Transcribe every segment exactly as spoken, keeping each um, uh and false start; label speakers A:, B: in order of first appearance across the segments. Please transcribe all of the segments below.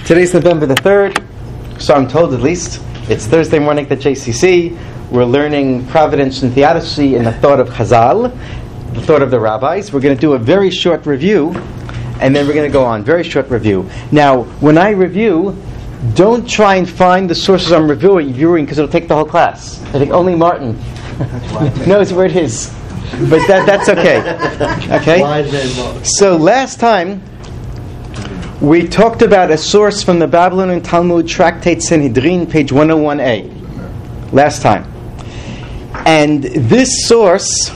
A: Today's November the third, so I'm told at least. It's Thursday morning at the J C C. We're learning providence and theodicy in the thought of Chazal, the thought of the rabbis. We're going to do a very short review, and then we're going to go on. Very short review. Now, when I review, don't try and find the sources I'm reviewing, reviewing because it'll take the whole class. I think only Martin knows where it is. But that that's okay. Okay? So last time, we talked about a source from the Babylonian Talmud, Tractate Sanhedrin, page one oh one a. Last time. And this source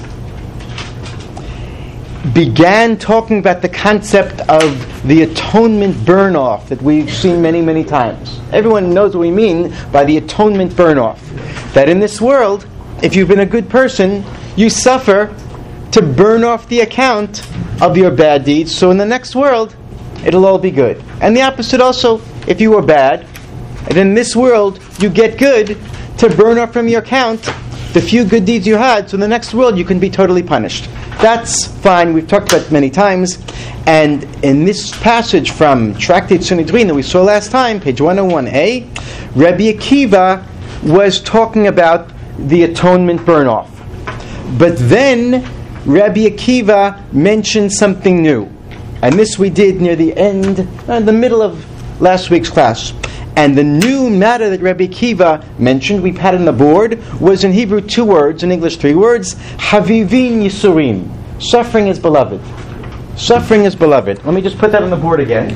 A: began talking about the concept of the atonement burn-off that we've seen many, many times. Everyone knows what we mean by the atonement burn-off. That in this world, if you've been a good person, you suffer to burn off the account of your bad deeds, so in the next world, it'll all be good. And the opposite also, if you were bad, and in this world, you get good to burn off from your account the few good deeds you had, so in the next world you can be totally punished. That's fine, we've talked about it many times. And in this passage from Tractate Sanhedrin that we saw last time, page one oh one a, Rabbi Akiva was talking about the atonement burn-off. But then Rabbi Akiva mentioned something new. And this we did near the end, uh, the middle of last week's class. And the new matter that Rabbi Akiva mentioned, we've had on the board, was in Hebrew two words, in English three words, Havivin Yisurim. Suffering is beloved. Suffering is beloved. Let me just put that on the board again.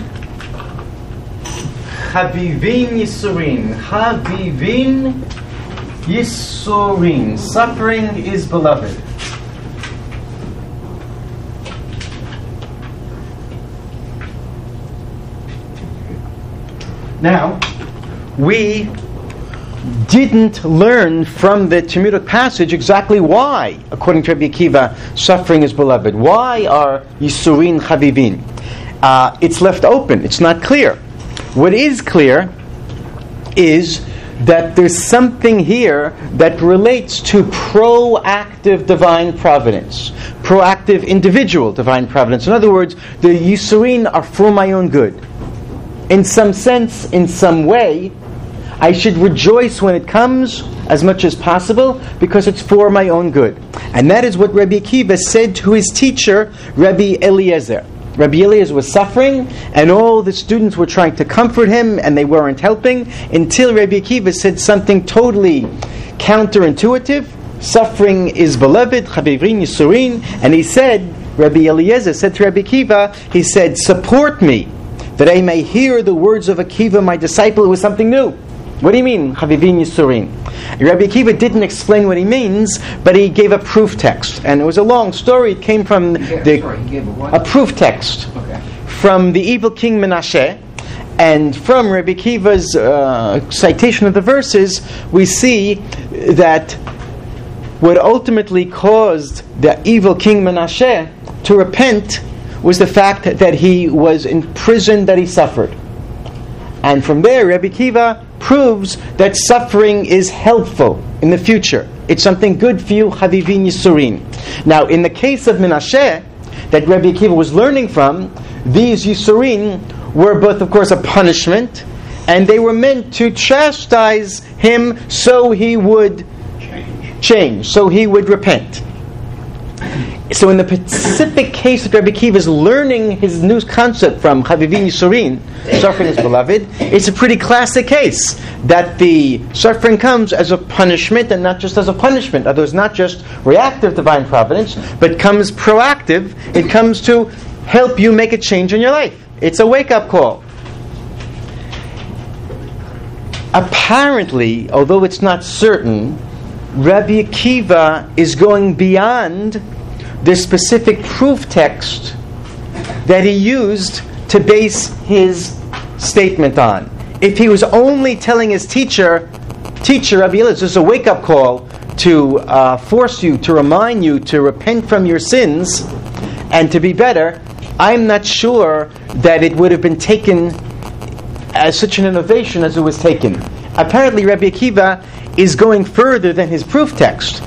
A: Havivin Yisurim. Havivin Yisurim. Suffering is beloved. Now, we didn't learn from the Talmudic passage exactly why, according to Rabbi Akiva, suffering is beloved. Why are Yisurin Chavivin? Uh, it's left open. It's not clear. What is clear is that there's something here that relates to proactive divine providence, proactive individual divine providence. In other words, the Yisurin are for my own good. In some sense, in some way, I should rejoice when it comes as much as possible because it's for my own good. And that is what Rabbi Akiva said to his teacher, Rabbi Eliezer. Rabbi Eliezer was suffering, and all the students were trying to comfort him, and they weren't helping, until Rabbi Akiva said something totally counterintuitive. Suffering is beloved, Chavivin Yisurin. And he said, Rabbi Eliezer said to Rabbi Akiva, he said, support me, that I may hear the words of Akiva, my disciple. It was something new. What do you mean, Chavivin Yisurin? Rabbi Akiva didn't explain what he means, but he gave a proof text. And it was a long story. It came from
B: yeah,
A: the,
B: sorry, he gave a, what?
A: a proof text
B: okay.
A: from the evil king Menashe. And from Rabbi Akiva's uh, citation of the verses, we see that what ultimately caused the evil king Menashe to repent was the fact that he was in prison, that he suffered. And from there, Rabbi Akiva proves that suffering is helpful in the future. It's something good for you, Chavivin Yisurin. Now, in the case of Menashe, that Rabbi Akiva was learning from, these Yisurin were both, of course, a punishment, and they were meant to chastise him so he would change, change so he would repent. So in the specific case that Rabbi Akiva is learning his new concept from Chavivin Yisurin, suffering is beloved, it's a pretty classic case that the suffering comes as a punishment, and not just as a punishment. Although it's not just reactive divine providence, but comes proactive. It comes to help you make a change in your life. It's a wake-up call. Apparently, although it's not certain, Rabbi Akiva is going beyond the specific proof text that he used to base his statement on. If he was only telling his teacher, teacher Rabbi Eliezer, this is a wake-up call to uh, force you, to remind you to repent from your sins and to be better, I'm not sure that it would have been taken as such an innovation as it was taken. Apparently Rabbi Akiva is going further than his proof text.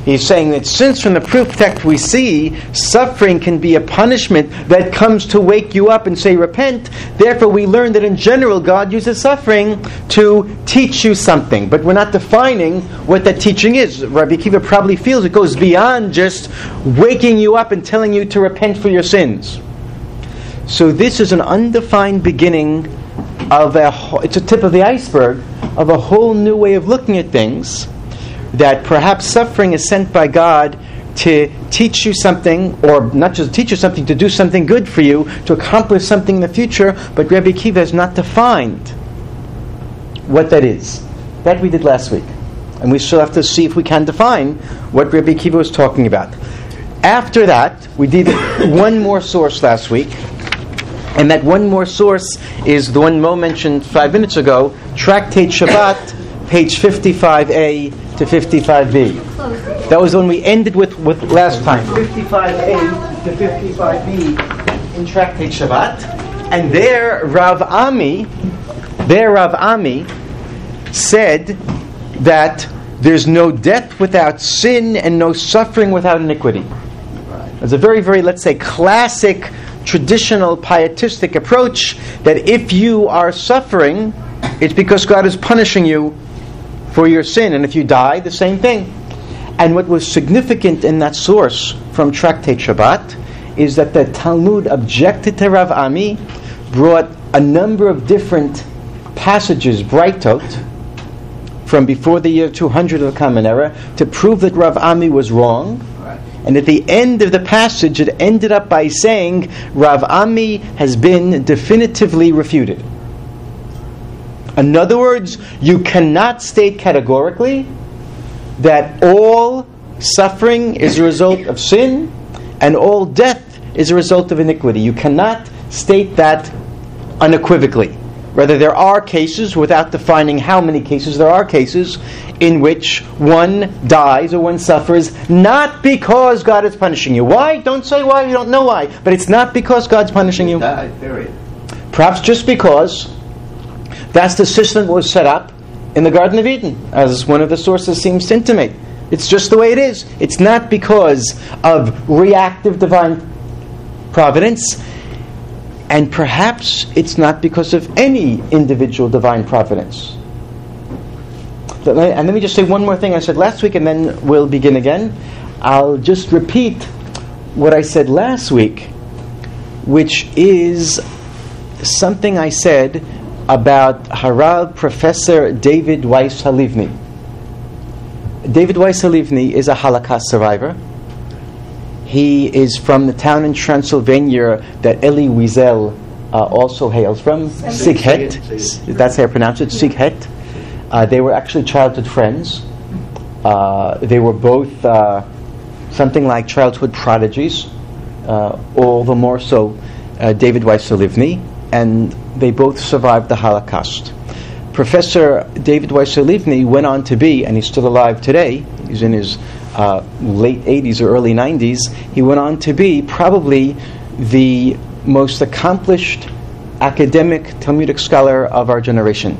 A: He's saying that since from the proof text we see suffering can be a punishment that comes to wake you up and say repent, therefore we learn that in general God uses suffering to teach you something. But we're not defining what that teaching is. Rabbi Akiva probably feels it goes beyond just waking you up and telling you to repent for your sins. So this is an undefined beginning of a, it's a tip of the iceberg of a whole new way of looking at things, that perhaps suffering is sent by God to teach you something, or not just teach you something, to do something good for you, to accomplish something in the future, but Rabbi Akiva has not defined what that is. That we did last week. And we still have to see if we can define what Rabbi Akiva was talking about. After that, we did one more source last week, and that one more source is the one Mo mentioned five minutes ago, Tractate Shabbat, page fifty-five A to fifty-five B. That was the one we ended with, with last time. fifty-five A to fifty-five B in Tractate Shabbat. And there Rav Ami, there Rav Ami said that there's no death without sin and no suffering without iniquity. It's a very, very, let's say, classic, traditional, pietistic approach that if you are suffering, it's because God is punishing you for your sin, and if you die, the same thing. And what was significant in that source from Tractate Shabbat is that the Talmud objected to Rav Ami, brought a number of different passages, Breitot, from before the year two hundred of the Common Era, to prove that Rav Ami was wrong. And at the end of the passage, it ended up by saying, Rav Ami has been definitively refuted. In other words, you cannot state categorically that all suffering is a result of sin and all death is a result of iniquity. You cannot state that unequivocally. Rather, there are cases, without defining how many cases, there are cases in which one dies or one suffers not because God is punishing you. Why? Don't say why, you don't know why. But it's not because God's punishing you.
B: Die, period.
A: Perhaps just because that's the system that was set up in the Garden of Eden, as one of the sources seems to intimate. It's just the way it is. It's not because of reactive divine providence, and perhaps it's not because of any individual divine providence. And let me just say one more thing I said last week, and then we'll begin again. I'll just repeat what I said last week, which is something I said about Harav Professor David Weiss Halivni. David Weiss Halivni is a Holocaust survivor. He is from the town in Transylvania that Elie Wiesel uh, also hails from, Sighet. That's how I pronounce it, Sighet. Uh, they were actually childhood friends. Uh, they were both uh, something like childhood prodigies, uh, all the more so uh, David Weiss Halivni, and they both survived the Holocaust. Professor David Weiss Halivni went on to be, and he's still alive today, he's in his uh, late eighties or early nineties, he went on to be probably the most accomplished academic Talmudic scholar of our generation.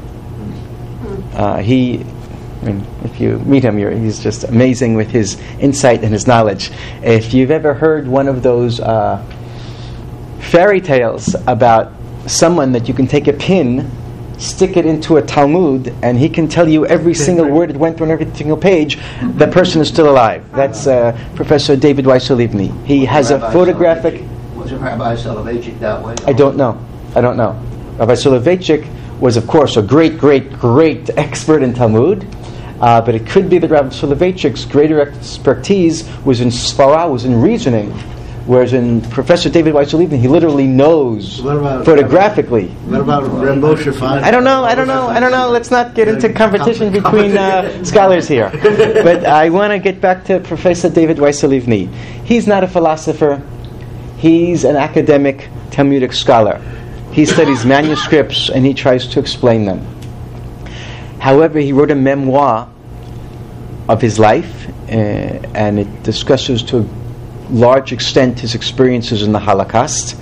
A: Uh, he, I mean, if you meet him, you're, he's just amazing with his insight and his knowledge. If you've ever heard one of those uh, fairy tales about someone that you can take a pin, stick it into a Talmud, and he can tell you every single word that went through on every single page, the person is still alive. That's uh, Professor David Weiss Halivni. He has a photographic...
B: Was it Rabbi Soloveitchik that way?
A: I don't know. I don't know. Rabbi Soloveitchik was, of course, a great, great, great expert in Talmud, uh, but it could be that Rabbi Soloveitchik's greater expertise was in Svara, was in reasoning, whereas in Professor David Weiss Halivni, he literally knows
C: about,
A: photographically.
C: What about Reb Moshe Feinstein?
A: I don't know, I don't know, I don't know. Let's not get into competition between uh, scholars here. But I want to get back to Professor David Weiss Halivni. He's not a philosopher. He's an academic Talmudic scholar. He studies manuscripts and he tries to explain them. However, he wrote a memoir of his life, uh, and it discusses to a large extent his experiences in the Holocaust.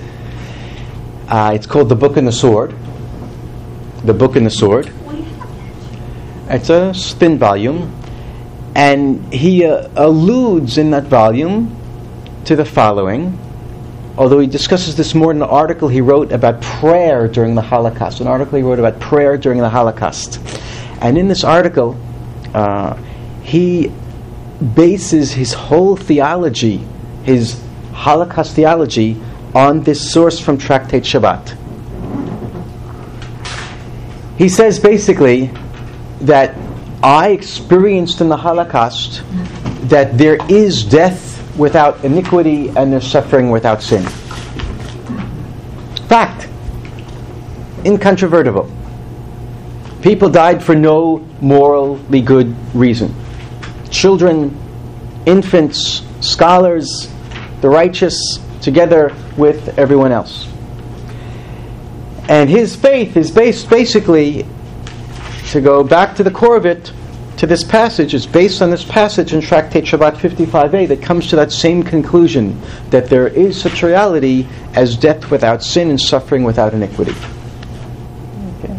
A: Uh, it's called The Book and the Sword. The Book and the Sword. It's a thin volume, And he uh, alludes in that volume to the following, although he discusses this more in an article he wrote about prayer during the Holocaust, an article he wrote about prayer during the Holocaust. And in this article, uh, he bases his whole theology, his Holocaust theology, on this source from Tractate Shabbat. He says basically that I experienced in the Holocaust that there is death without iniquity and there's suffering without sin. Fact. Incontrovertible. People died for no morally good reason. Children, infants, scholars, the righteous, together with everyone else. And his faith is based basically, to go back to the core of it, to this passage, is based on this passage in Tractate Shabbat fifty-five a that comes to that same conclusion, that there is such reality as death without sin and suffering without iniquity. Okay.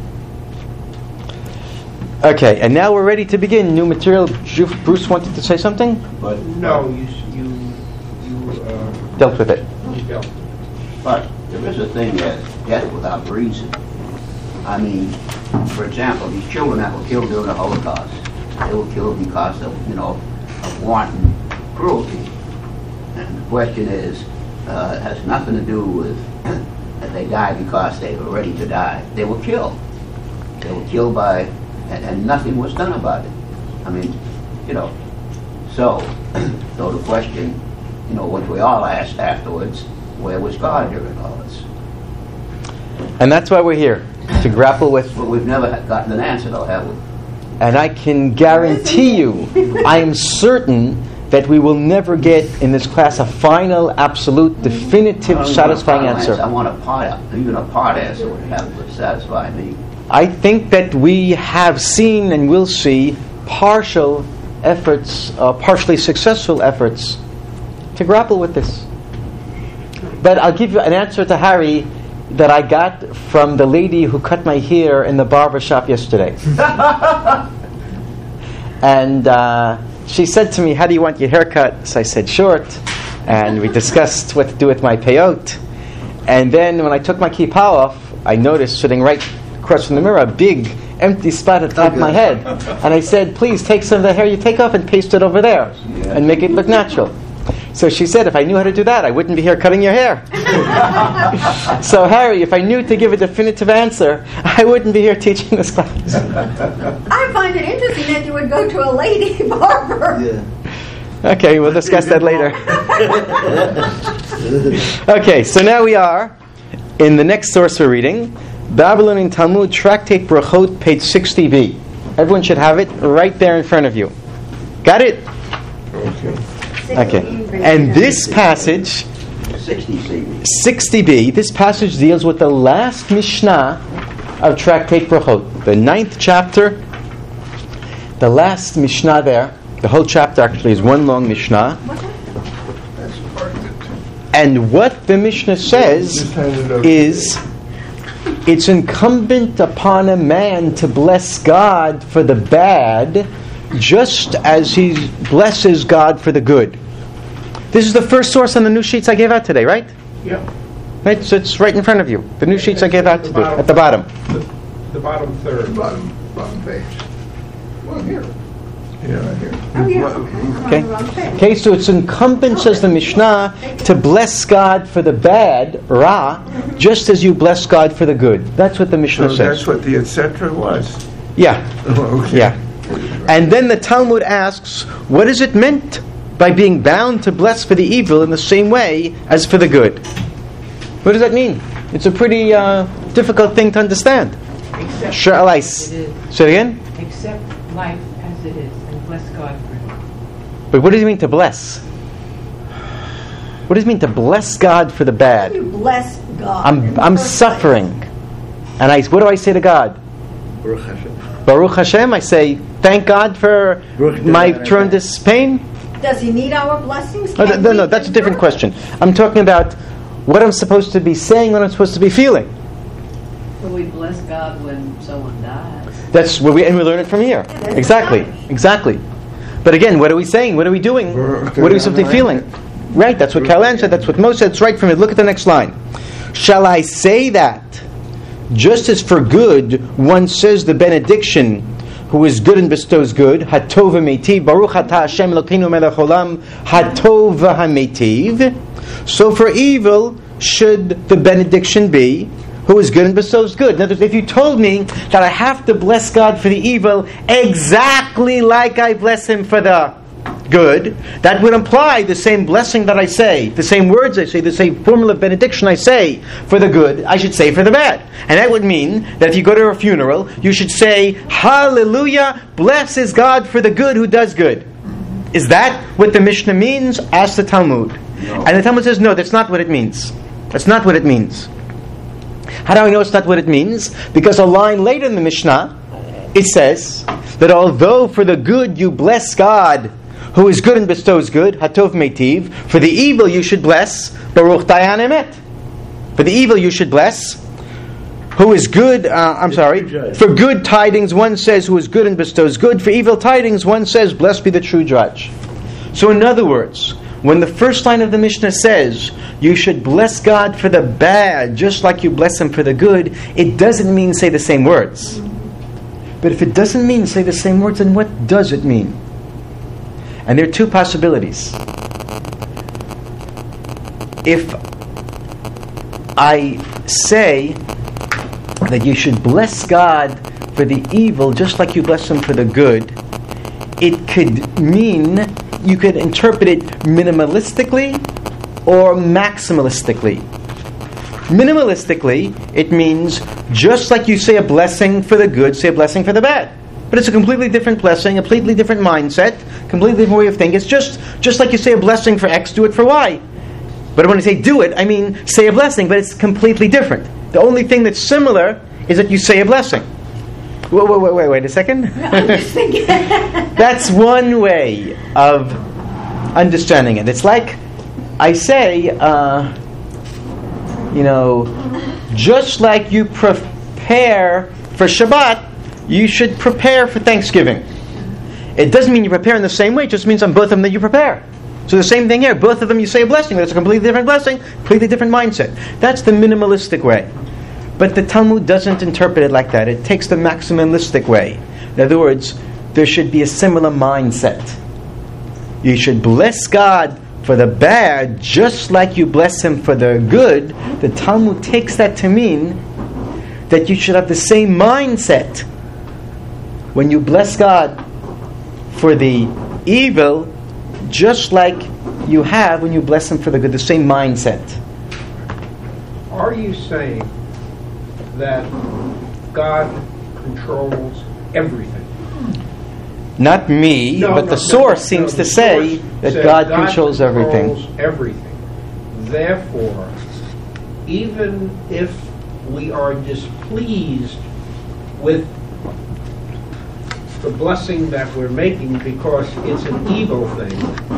A: Okay, and now we're ready to begin new material. Bruce wanted to say something?
B: But
D: No, you you you uh,
A: Dealt with it.
D: you dealt.
B: But there is a thing as death without reason. I mean, for example, these children that were killed during the Holocaust, they were killed because of, you know, of wanton cruelty. And the question is, uh, it has nothing to do with that they died because they were ready to die. They were killed. They were killed by, and, and nothing was done about it. I mean, you know, so, so the question, you know, what we all asked afterwards, where was God during all this?
A: And that's why we're here, to grapple with.
B: But we've never gotten an answer, though, have we?
A: And I can guarantee you, I am certain that we will never get in this class a final, absolute, definitive,
B: I don't
A: satisfying
B: want a final
A: answer.
B: I want a part, even a part answer would have to satisfy me.
A: I think that we have seen and will see partial efforts, uh, partially successful efforts to grapple with this. But I'll give you an answer to Harry that I got from the lady who cut my hair in the barber shop yesterday. And uh, she said to me, how do you want your haircut? So I said, short. And we discussed what to do with my peyot. And then when I took my kippah off, I noticed sitting right across from the mirror a big empty spot at the top of my head. And I said, please take some of the hair you take off and paste it over there and make it look natural. So she said, if I knew how to do that, I wouldn't be here cutting your hair. So Harry, if I knew to give a definitive answer, I wouldn't be here teaching this class.
E: I find it interesting that you would go to a lady barber.
C: Yeah.
A: Okay, we'll discuss that later. Okay, so now we are in the next source we're reading, Babylonian Talmud, Tractate Brachot, page sixty b. Everyone should have it right there in front of you. Got it?
C: Okay.
A: Okay. And this passage,
B: sixty C B.
A: sixty b, this passage deals with the last Mishnah of Tractate Brachot, the ninth chapter. The last Mishnah there, the whole chapter actually is one long Mishnah. And what the Mishnah says is, it's incumbent upon a man to bless God for the bad, just as he blesses God for the good. This is the first source on the new sheets I gave out today, right?
D: Yeah.
A: Right, so it's right in front of you. The new sheets I gave out today, at the bottom.
D: The, the bottom third.
C: Bottom, bottom page.
D: Well, here.
C: Yeah, right here.
E: Oh, yeah.
A: Okay. Okay, so it's incumbent, says the Mishnah, to bless God for the bad, Ra, just as you bless God for the good. That's what the Mishnah
C: So
A: says.
C: that's what the et cetera was.
A: Yeah,
C: Oh, okay.
A: yeah. And then the Talmud asks, what is it meant by being bound to bless for the evil in the same way as for the good? What does that mean? It's a pretty uh, difficult thing to understand.
F: Accept
A: Sha'alais.
F: it is.
A: Say it again?
F: Accept life as it is and bless God for it.
A: But what does it mean to bless? What does it mean to bless God for the bad?
E: You bless God.
A: I'm I'm suffering. And I what do I say to God?
C: Baruch Hashem.
A: Baruch Hashem, I say, thank God for
C: Baruch
A: my
C: Hashem.
A: tremendous pain.
E: Does he need our blessings?
A: No,
E: Can
A: no,
E: we
A: no, that's a different
E: endure?
A: question. I'm talking about what I'm supposed to be saying, what I'm supposed to be feeling.
G: Will we bless God when someone dies?
A: That's where we and we learn it from here.
E: that's
A: Exactly,
E: right.
A: exactly. But again, what are we saying? What are we doing? What are we simply feeling? Right, that's what Kalan said, that's what Moshe said. It's right from it. Look at the next line. Shall I say that, just as for good, one says the benediction, who is good and bestows good, Hatov v'meitiv, Baruch atah Hashem Elokeinu melech olam, Hatov v'hameitiv, so for evil should the benediction be, who is good and bestows good. In other words, if you told me that I have to bless God for the evil exactly like I bless Him for the good, that would imply the same blessing that I say, the same words I say, the same formula of benediction I say for the good, I should say for the bad. And that would mean that if you go to a funeral, you should say, Hallelujah, blesses God for the good who does good. Is that what the Mishnah means? Ask the Talmud. No. And the Talmud says, no, that's not what it means. That's not what it means. How do I know it's not what it means? Because a line later in the Mishnah, it says that although for the good you bless God, who is good and bestows good, Hatov Meitiv, for the evil you should bless, Baruch Dayan Emet. For the evil you should bless, who is good, uh, I'm sorry, for good tidings one says who is good and bestows good, for evil tidings one says blessed be the true judge. So in other words, when the first line of the Mishnah says you should bless God for the bad just like you bless Him for the good, it doesn't mean say the same words. But if it doesn't mean say the same words, then what does it mean? And there are two possibilities. If I say that you should bless God for the evil just like you bless Him for the good, it could mean, you could interpret it minimalistically or maximalistically. Minimalistically, it means just like you say a blessing for the good, say a blessing for the bad. But it's a completely different blessing, a completely different mindset, completely different way of thinking. It's just just like you say a blessing for X, do it for Y. But when I say do it, I mean say a blessing, but it's completely different. The only thing that's similar is that you say a blessing. Wait, wait, wait, wait, wait a second.
E: I'm just thinking.
A: That's one way of understanding it. It's like I say, uh, you know, just like you prepare for Shabbat, you should prepare for Thanksgiving. It doesn't mean you prepare in the same way, it just means on both of them that you prepare. So the same thing here, both of them you say a blessing, but it's a completely different blessing, completely different mindset. That's the minimalistic way. But the Talmud doesn't interpret it like that. It takes the maximalistic way. In other words, there should be a similar mindset. You should bless God for the bad just like you bless Him for the good. The Talmud takes that to mean that you should have the same mindset when you bless God for the evil, just like you have when you bless Him for the good, the same mindset.
D: Are you saying that God controls everything?
A: Not me,
D: No,
A: but
D: no,
A: the
D: no,
A: source
D: no,
A: seems
D: no,
A: to
D: the
A: say
D: source
A: that
D: said
A: God, controls everything.
D: controls everything. Therefore, even if we are displeased with the blessing that we're making because it's an evil thing,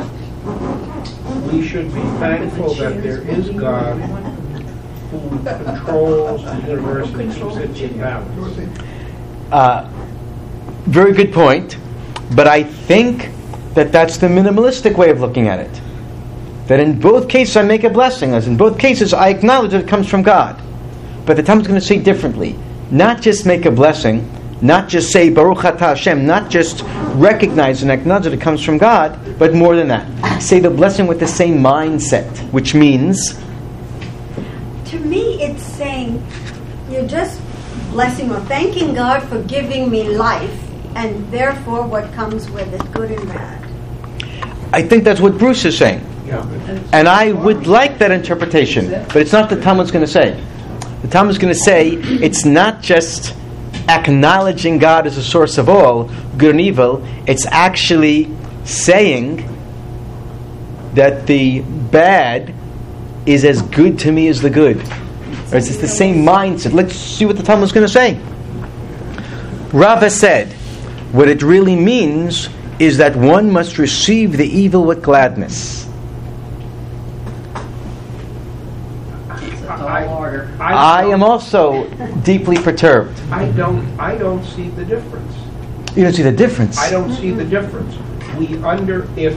D: we should be thankful that there is God who controls the universe and keeps it in balance.
A: Uh, very good point, but I think that that's the minimalistic way of looking at it. That in both cases I make a blessing, as in both cases I acknowledge that it comes from God. But the Talmud is going to say differently. Not just make a blessing, not just say Baruch atah Hashem, not just recognize and acknowledge that it comes from God, but more than that. Say the blessing with the same mindset, which means...
E: To me, it's saying you're just blessing or thanking God for giving me life, and therefore what comes with it, good and bad.
A: I think that's what Bruce is saying.
D: Yeah.
A: And I would like that interpretation, but it's not the Talmud's going to say. The Talmud's going to say it's not just acknowledging God as a source of all, good and evil. It's actually saying that the bad is as good to me as the good. Or it's the same mindset. Let's see what the Talmud's going to say. Rava said, what it really means is that one must receive the evil with gladness.
D: I, I,
A: I am also deeply perturbed.
D: I don't. I don't see the difference.
A: You don't see the difference.
D: I don't see the difference. we under, if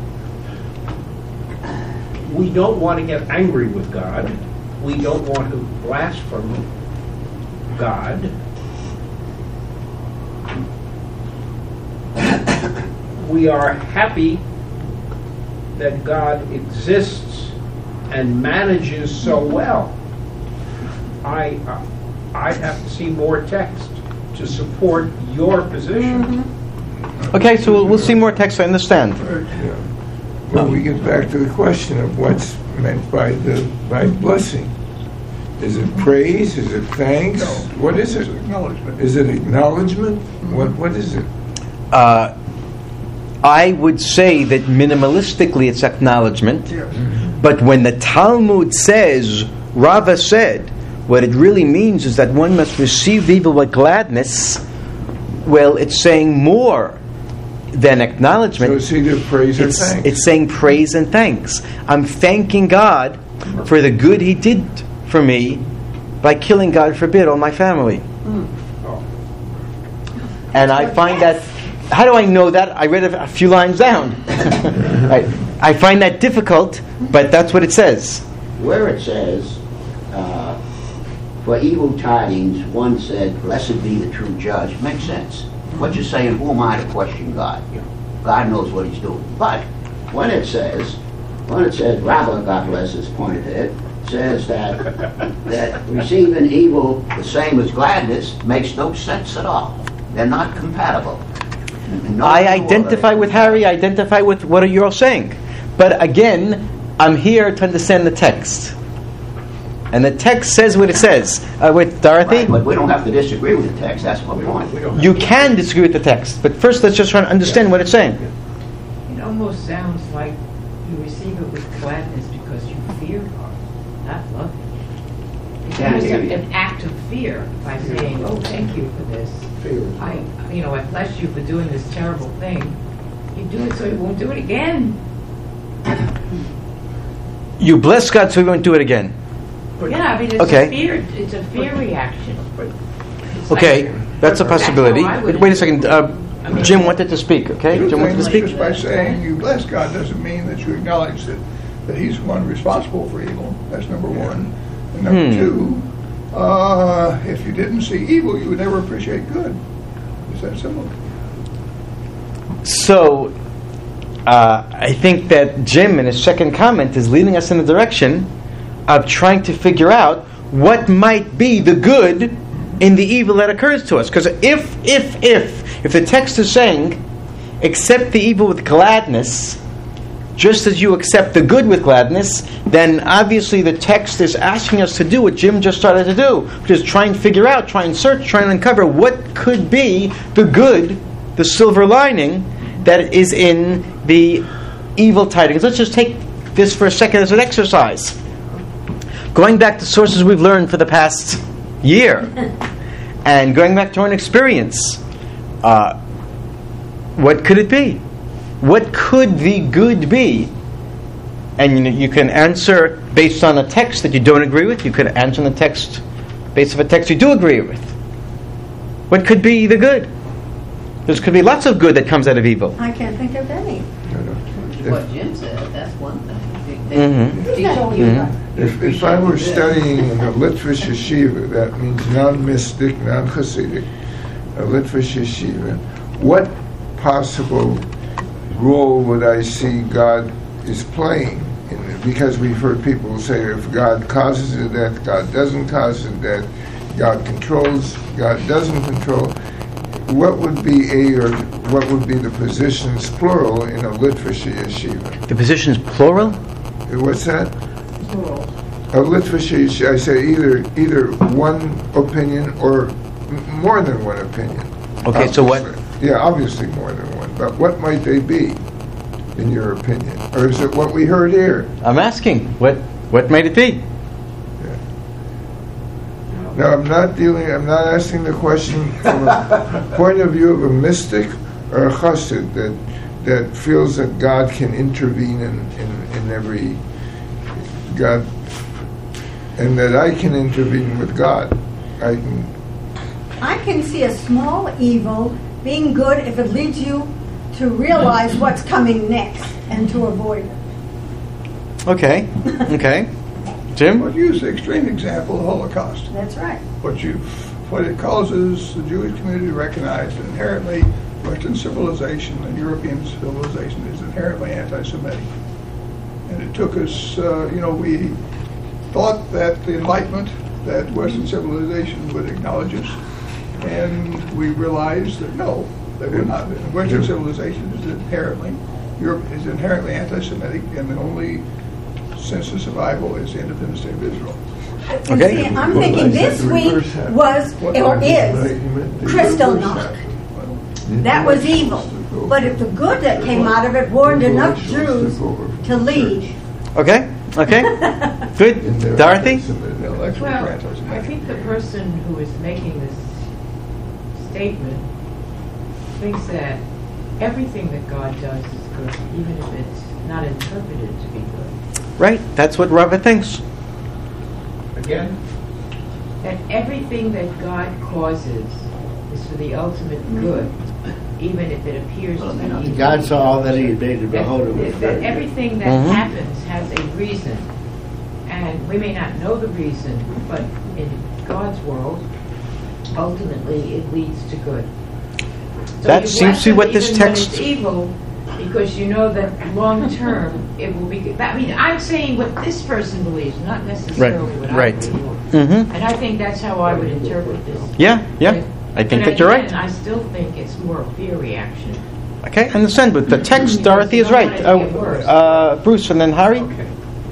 D: we don't want to get angry with God, we don't want to blaspheme God, we are happy that God exists and manages so well. I uh, I have to see more text to support your position.
A: Okay, so we'll, we'll see more text. I understand.
C: Yeah. Well, we get back to the question of what's meant by the by blessing. Is it praise? Is it thanks?
H: No.
C: What is it?
H: Acknowledgement.
C: Is it acknowledgement? What What is it?
A: Uh, I would say that minimalistically it's acknowledgement,
H: Yes.
A: but when the Talmud says, Rava said, what it really means is that one must receive evil with gladness. Well, it's saying more than acknowledgement.
C: So it's either praise or
A: It's,
C: thanks.
A: it's saying praise and thanks. I'm thanking God for the good He did for me by killing, God forbid, all my family. And I find that, how do I know that? I read a, a few lines down. I, I find that difficult, but that's what it says.
B: Where it says, uh, for evil tidings, one said, blessed be the true judge, makes sense. What you're saying, who am I to question God? God knows what He's doing. But when it says, when it says, Rabbi, God bless his pointed head, says that that receiving evil the same as gladness makes no sense at all. They're not compatible. No
A: I
B: two
A: identify
B: are.
A: with Harry, I identify with what you're all saying. But again, I'm here to understand the text. And the text says what it says. Uh, with Dorothy?
B: Right, but we don't have to disagree with the text. That's my point.
A: You can disagree with the text, but first let's just try to understand what it's saying.
F: It almost sounds like you receive it with gladness because you fear God, not love Him. It's
B: Yeah,
F: almost
B: yeah,
F: an
B: yeah.
F: an act of fear by saying, oh, thank you for this. I, you know, I bless you for doing this terrible thing. You do it so you won't do it again.
A: You bless God so He won't do it again.
F: Yeah, I mean, it's
A: Okay.
F: a fear. It's a fear reaction. It's
A: Okay,
F: like-
A: that's a possibility.
F: That's how I would-
A: But wait a second. Uh, Jim wanted to speak, okay?
H: Two
A: Jim wanted to
H: things,
A: speak?
H: just by saying you bless God doesn't mean that you acknowledge that, that He's the one responsible for evil. That's number one. And number
A: Hmm.
H: two, uh, if you didn't see evil, you would never appreciate good. It's that simple.
A: So, uh, I think that Jim, in his second comment, is leading us in the direction of trying to figure out what might be the good in the evil that occurs to us. Because if, if, if, if the text is saying, accept the evil with gladness, just as you accept the good with gladness, then obviously the text is asking us to do what Jim just started to do, which is try and figure out, try and search, try and uncover what could be the good, the silver lining that is in the evil tidings. Let's just take this for a second as an exercise. Going back to sources we've learned for the past year, and going back to our own experience, uh, what could it be? What could the good be? And you know, you can answer based on a text that you don't agree with. You could answer on a text based on a text you do agree with. What could be the good? There could be lots of good that comes out of evil.
E: I can't think of any.
G: What Jim said, that's one thing.
A: Mhm.
G: He told you
A: Mhm.
G: that.
C: If, if I were studying in a Litvish yeshiva, that means non-mystic, non-Hasidic, a Litvish yeshiva, what possible role would I see God is playing in it? Because we've heard people say if God causes a death, God doesn't cause a death, God controls, God doesn't control. What would be a, or what would be the positions, plural, in a Litvish yeshiva?
A: The position is plural?
C: What's that? A Litvish yeshiva, I say either either one opinion or m- more than one opinion.
A: Okay, so what-
C: Obviously. Yeah, obviously more than one. But what might they be, in your opinion? Or is it what we heard here?
A: I'm asking. What what might it be?
C: No, I'm not dealing, I'm not asking the question from a point of view of a mystic or a chassid that that feels that God can intervene in, in, in every God, and that I can intervene with God. I can,
E: I can see a small evil being good if it leads you to realize what's coming next and to avoid it.
A: Okay. Okay. Jim?
H: But use the extreme example of the Holocaust.
E: That's right.
H: What you, what it causes the Jewish community to recognize that inherently Western civilization and European civilization is inherently anti-Semitic. And it took us, uh, you know, we thought that the Enlightenment, that Western civilization would acknowledge us, and we realized that no, they would not. Western civilization is inherently, Europe is inherently anti-Semitic, and the only sense of survival is the independence state of Israel.
E: And
A: Okay.
E: see, I'm thinking this week was, or is, Kristallnacht. That was evil. But if the good that came out of it warned enough Jews to leave.
A: Okay. Okay. Good. Dorothy?
F: Well, I think the person who is making this statement thinks that everything that God does is good, even if it's not interpreted to be good.
A: Right. That's what Rava thinks.
D: Again?
F: That everything that God causes is for the ultimate good, even if it appears to be evil.
I: God saw all that he had made to
F: That,
I: behold it.
F: that, that everything that
A: Mhm.
F: happens has a reason, and we may not know the reason, but in God's world, ultimately it leads to good. So
A: That
F: you
A: seems to be
F: bless
A: what
F: it
A: this
F: even when
A: text-
F: it's evil, because you know that long term it will be good. I mean, I'm saying what this person believes, not necessarily what I
A: Right.
F: believe.
A: Mm-hmm.
F: And I think that's how I would interpret this.
A: Yeah. Yeah.
F: But-
A: I think
F: but
A: that you're
F: again,
A: right.
F: I still think it's more a fear reaction.
A: Okay. I understand. But the text, Dorothy is right. Uh, uh, Bruce and then Harry.
D: Okay.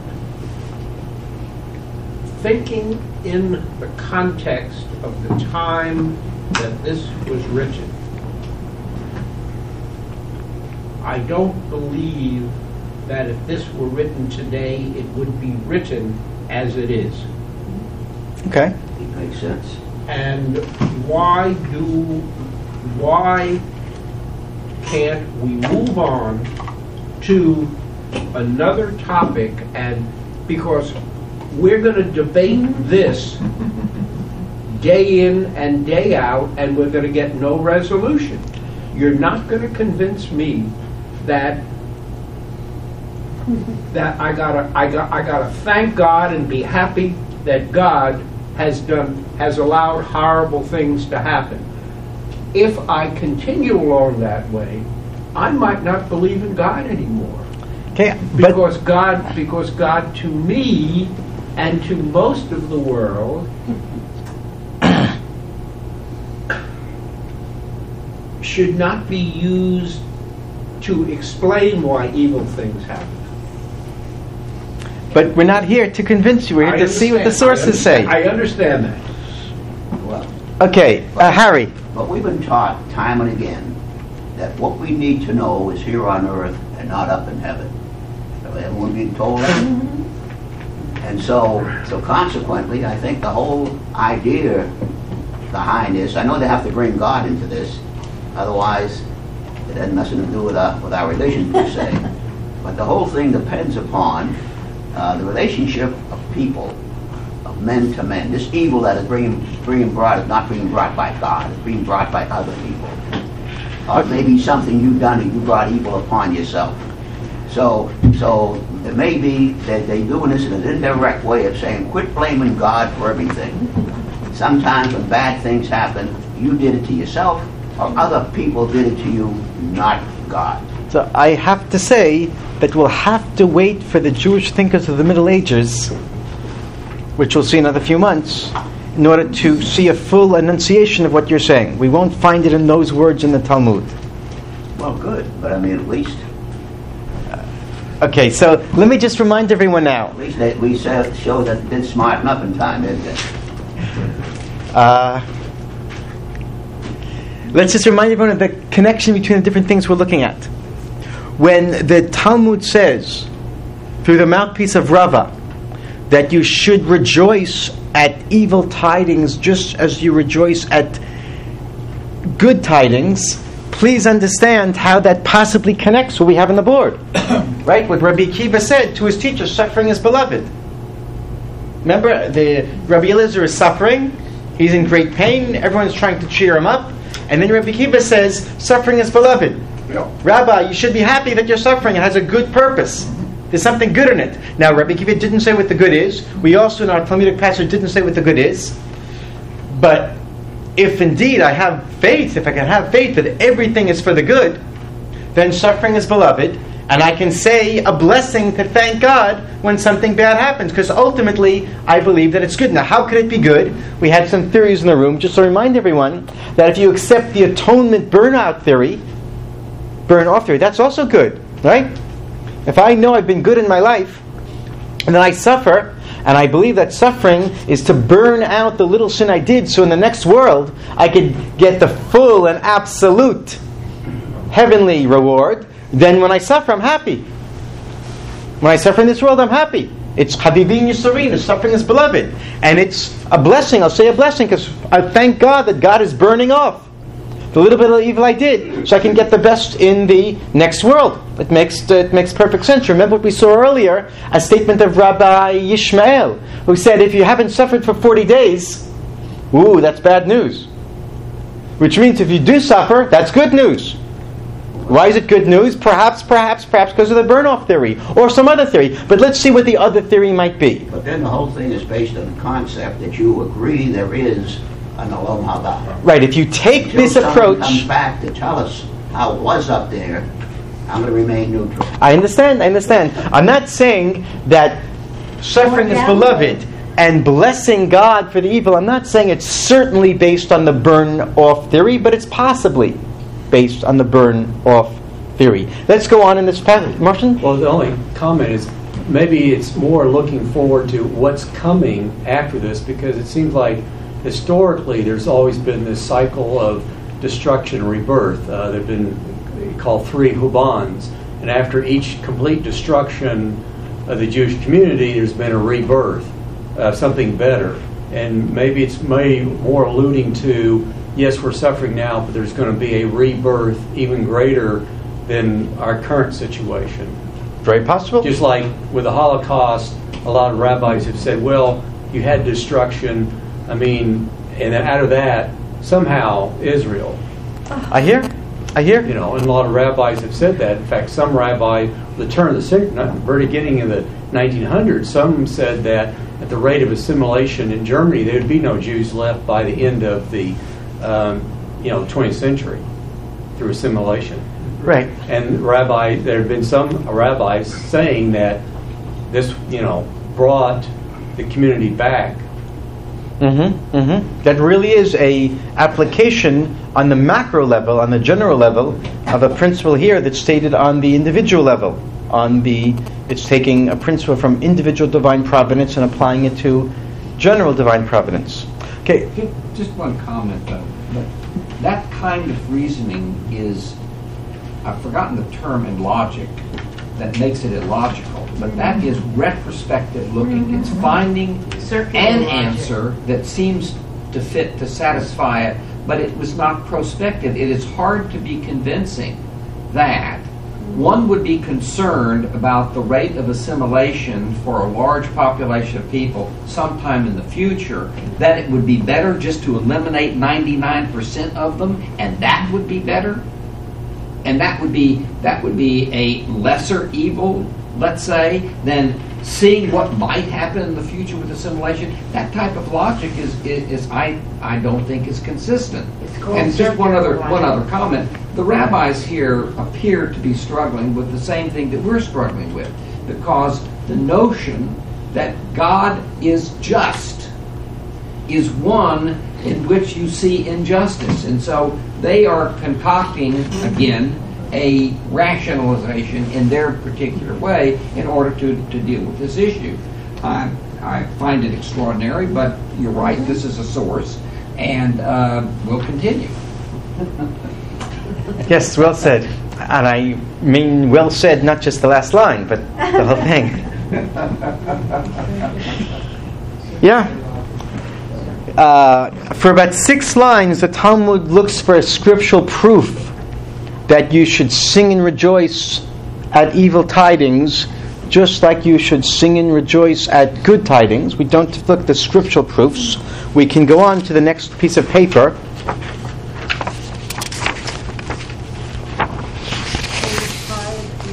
D: Thinking in the context of the time that this was written, I don't believe that if this were written today, it would be written as it is.
A: Okay.
B: It makes sense.
D: And why do, why can't we move on to another topic? And because we're going to debate this day in and day out, and we're going to get no resolution. You're not going to convince me that that I gotta I got I gotta thank God and be happy that God has done has allowed horrible things to happen. If I continue along that way, I might not believe in God anymore.
A: Okay. But
D: Because God because God to me and to most of the world should not be used to explain why evil things happen.
A: but we're not here to convince you. We're here
D: I
A: to see what the
D: understand.
A: sources say.
D: I understand that.
B: Well,
A: Okay. Uh, Harry.
B: but we've been taught time and again that what we need to know is here on earth and not up in heaven. So everyone being told that. And so, so consequently, I think the whole idea behind this, I know they have to bring God into this, otherwise it has nothing to do with our, with our religion per se. But the whole thing depends upon uh, the relationship of people, of men to men. This evil that is being, being brought is not being brought by God, it's being brought by other people. Or maybe something you've done and you brought evil upon yourself. So, so it may be that they're doing this in an indirect way of saying, quit blaming God for everything. Sometimes when bad things happen, you did it to yourself, or other people did it to you, not God.
A: So I have to say that we'll have to wait for the Jewish thinkers of the Middle Ages, which we'll see in another few months, in order to see a full enunciation of what you're saying. We won't find it in those words in the Talmud.
B: Well, good, but I mean, at least,
A: Okay, so let me just remind everyone now.
B: at least they, we said, show that they did smarten up in time, didn't they?
A: Uh, let's just remind everyone of the connection between the different things we're looking at. When the Talmud says, through the mouthpiece of Rava, that you should rejoice at evil tidings just as you rejoice at good tidings, please understand how that possibly connects what we have on the board. Right? What Rabbi Akiva said to his teacher, suffering is beloved. Remember, the Rabbi Eliezer is suffering, he's in great pain, everyone's trying to cheer him up, and then Rabbi Akiva says, suffering is beloved.
H: Yeah.
A: Rabbi, you should be happy that you're suffering. It has a good purpose. There's something good in it. Now, Rabbi Akiva didn't say what the good is. We also, in our Talmudic passage, didn't say what the good is. But if indeed I have faith, if I can have faith that everything is for the good, then suffering is beloved, and I can say a blessing to thank God when something bad happens, because ultimately I believe that it's good. Now, how could it be good? We had some theories in the room, just to remind everyone that if you accept the atonement burnout theory, burn off theory, that's also good, right? If I know I've been good in my life, and then I suffer, and I believe that suffering is to burn out the little sin I did, so in the next world I could get the full and absolute heavenly reward, then when I suffer, I'm happy. When I suffer in this world, I'm happy. It's Habibin Yisurin, the suffering is beloved. And it's a blessing, I'll say a blessing, because I thank God that God is burning off the little bit of evil I did, so I can get the best in the next world. It makes it makes perfect sense. Remember what we saw earlier, a statement of Rabbi Yishmael, who said, if you haven't suffered for forty days, ooh, that's bad news. Which means if you do suffer, that's good news. Why is it good news? Perhaps, perhaps, perhaps because of the burn-off theory, or some other theory. But let's see what the other theory might be.
B: But then the whole thing is based on the concept that you agree there is an Olam Haba.
A: Right, if you take
B: Until
A: this
B: someone
A: approach...
B: comes back to tell us how it was up there, I'm going to remain neutral.
A: I understand, I understand. I'm not saying that suffering is beloved and blessing God for the evil. I'm not saying it's certainly based on the burn-off theory, but it's possibly based on the burn-off theory. Let's go on in this passage. Martin?
I: Well, the only comment is maybe it's more looking forward to what's coming after this, because it seems like historically there's always been this cycle of destruction and rebirth. Uh, there have been called three Hubans, and after each complete destruction of the Jewish community, there's been a rebirth of something better. And maybe it's may more alluding to, yes, we're suffering now, but there's going to be a rebirth even greater than our current situation.
A: Very possible.
I: Just like with the Holocaust, a lot of rabbis have said, well, you had destruction, I mean, and then out of that, somehow Israel.
A: I hear. I hear.
I: You know, and a lot of rabbis have said that. In fact, some rabbi, the turn of the century, not the very beginning of the nineteen hundreds, some said that at the rate of assimilation in Germany, there would be no Jews left by the end of the, um, you know, twentieth century through assimilation.
A: Right.
I: And rabbi, there have been some rabbis saying that this, you know, brought the community back.
A: Mm-hmm, mm-hmm. That really is a application on the macro level, on the general level, of a principle here that's stated on the individual level. On the, it's taking a principle from individual divine providence and applying it to general divine providence. Okay.
J: Just one comment, though. That kind of reasoning is, I've forgotten the term in logic that makes it illogical, but that is retrospective looking. It's finding an answer that seems to fit to satisfy it, but it was not prospective. It is hard to be convincing that one would be concerned about the rate of assimilation for a large population of people sometime in the future, that it would be better just to eliminate ninety-nine percent of them, and that would be better. And that would be that would be a lesser evil, let's say, than seeing what might happen in the future with assimilation. That type of logic is is, is I I don't think is consistent. And just one other one other comment: the rabbis here appear to be struggling with the same thing that we're struggling with, because the notion that God is just is one in which you see injustice, and so they are concocting, again, a rationalization in their particular way in order to, to deal with this issue. I, I find it extraordinary, but you're right, this is a source, and uh, we'll continue.
A: Yes, well said. And I mean well said, not just the last line, but the whole thing. Yeah. Uh, for about six lines, the Talmud looks for a scriptural proof that you should sing and rejoice at evil tidings, just like you should sing and rejoice at good tidings. We don't look at the scriptural proofs. We can go on to the next piece of paper.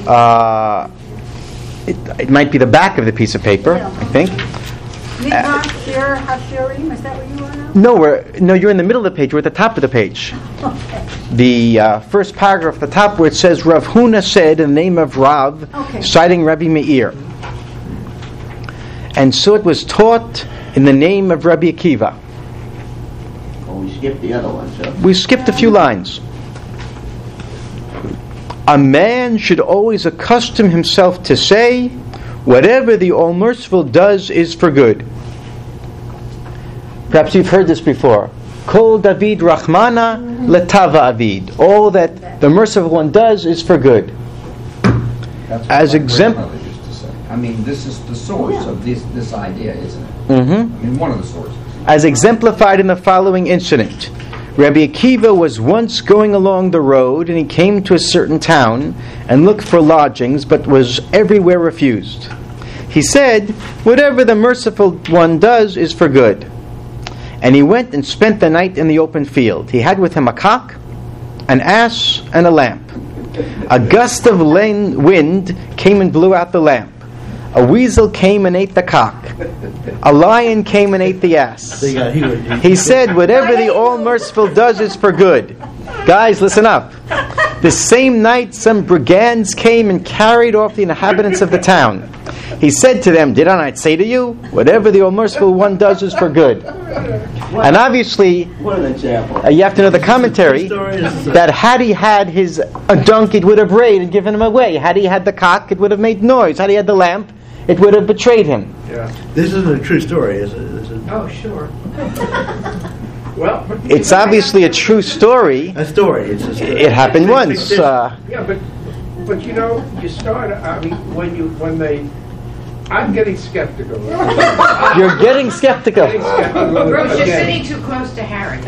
A: Uh, it, it might be the back of the piece of paper, I think.
E: Midrash Shir Hashirim, is that what you want to know?
A: No, we're, no, you're in the middle of the page. We're at the top of the page.
E: Okay.
A: The uh, first paragraph at the top where it says, Rav Huna said in the name of Rav,
E: Okay.
A: citing Rabbi Meir. And so it was taught in the name of Rabbi Akiva.
B: Oh, we skipped the other one, so.
A: We skipped a few lines. A man should always accustom himself to say, whatever the All-Merciful does is for good. Perhaps you've heard this before. Kol David Rachmana letava avid. All that the Merciful One does is for good.
J: That's what
A: As
J: my
A: exempt-
J: grandmother used to say. I mean, this is the source of this this idea, isn't it?
A: Mm-hmm.
J: I mean, one of the sources.
A: As exemplified in the following incident. Rabbi Akiva was once going along the road and he came to a certain town and looked for lodgings but was everywhere refused. He said, whatever the Merciful One does is for good. And he went and spent the night in the open field. He had with him a cock, an ass, and a lamp. A gust of lane wind came and blew out the lamp. A weasel came and ate the cock. A lion came and ate the ass. He said, whatever the All-Merciful does is for good. Guys, listen up. The same night some brigands came and carried off the inhabitants of the town. He said to them, did I not say to you, whatever the All-Merciful One does is for good. And obviously,
B: What an example.
A: uh, you have to know the commentary, that had he had his a donkey, it would have brayed and given him away. Had he had the cock, it would have made noise. Had he had the lamp, it would have betrayed him.
D: Yeah.
K: This isn't a true story, is it? Is it?
F: Oh, sure.
D: Well, but-
A: It's obviously a true story.
K: A story. It's a story.
A: It happened once. Uh,
D: Yeah, but but you know, you start. I mean, when you when they, I'm getting skeptical.
A: you're getting skeptical.
D: Getting skeptical
F: Bruce, you're
D: again.
F: sitting too close to Harry.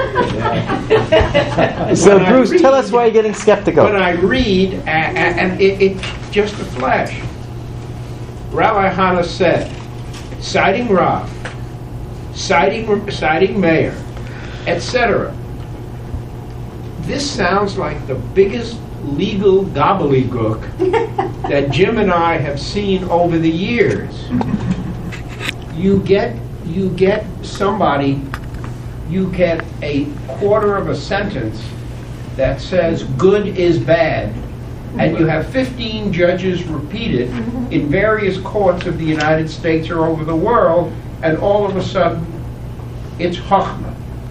A: So,
D: When I
A: Bruce, tell
D: read-
A: us why you're getting skeptical.
D: When I read, a- a- and it, it just a flash. Rabbi Hannah said, citing Rav, citing citing Mayor, et cetera. This sounds like the biggest legal gobbledygook that Jim and I have seen over the years. You get you get somebody, you get a quarter of a sentence that says good is bad, and you have fifteen judges repeat it in various courts of the United States or over the world, and all of a sudden, it's Chachma.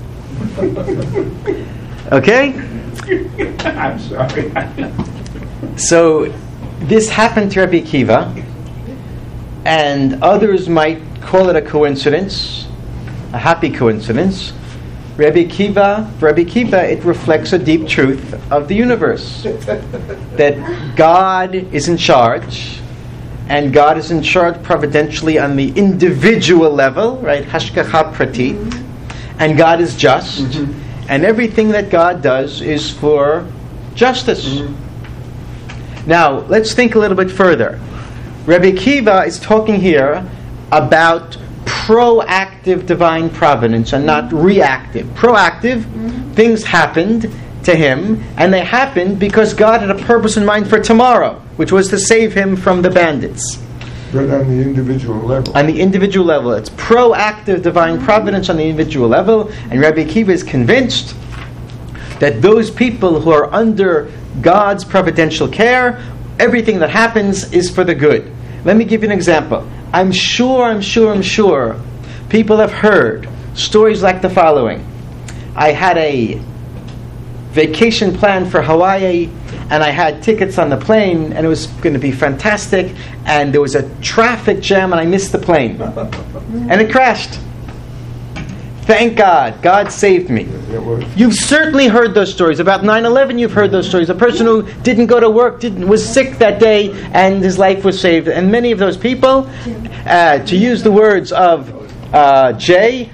A: Okay?
D: I'm sorry.
A: So, this happened to Rabbi Akiva, and others might call it a coincidence, a happy coincidence. Rabbi Akiva, for Rabbi Akiva, it reflects a deep truth of the universe. That God is in charge, and God is in charge providentially on the individual level, right? Hashgacha pratit. And God is just, mm-hmm. and everything that God does is for justice. Mm-hmm. Now, let's think a little bit further. Rabbi Akiva is talking here about proactive divine providence and not reactive. Proactive, mm-hmm. things happened to him, and they happened because God had a purpose in mind for tomorrow, which was to save him from the bandits.
C: But on the individual level.
A: On the individual level. It's proactive divine providence on the individual level, and Rabbi Akiva is convinced that those people who are under God's providential care, everything that happens is for the good. Let me give you an example. I'm sure, I'm sure, I'm sure people have heard stories like the following. I had a vacation plan for Hawaii, and I had tickets on the plane, and it was going to be fantastic, and there was a traffic jam, and I missed the plane. And it crashed. Thank God. God saved me. You've certainly heard those stories. About nine eleven, you've heard those stories. A person who didn't go to work, didn't was sick that day, and his life was saved. And many of those people, uh, to use the words of uh, Jay,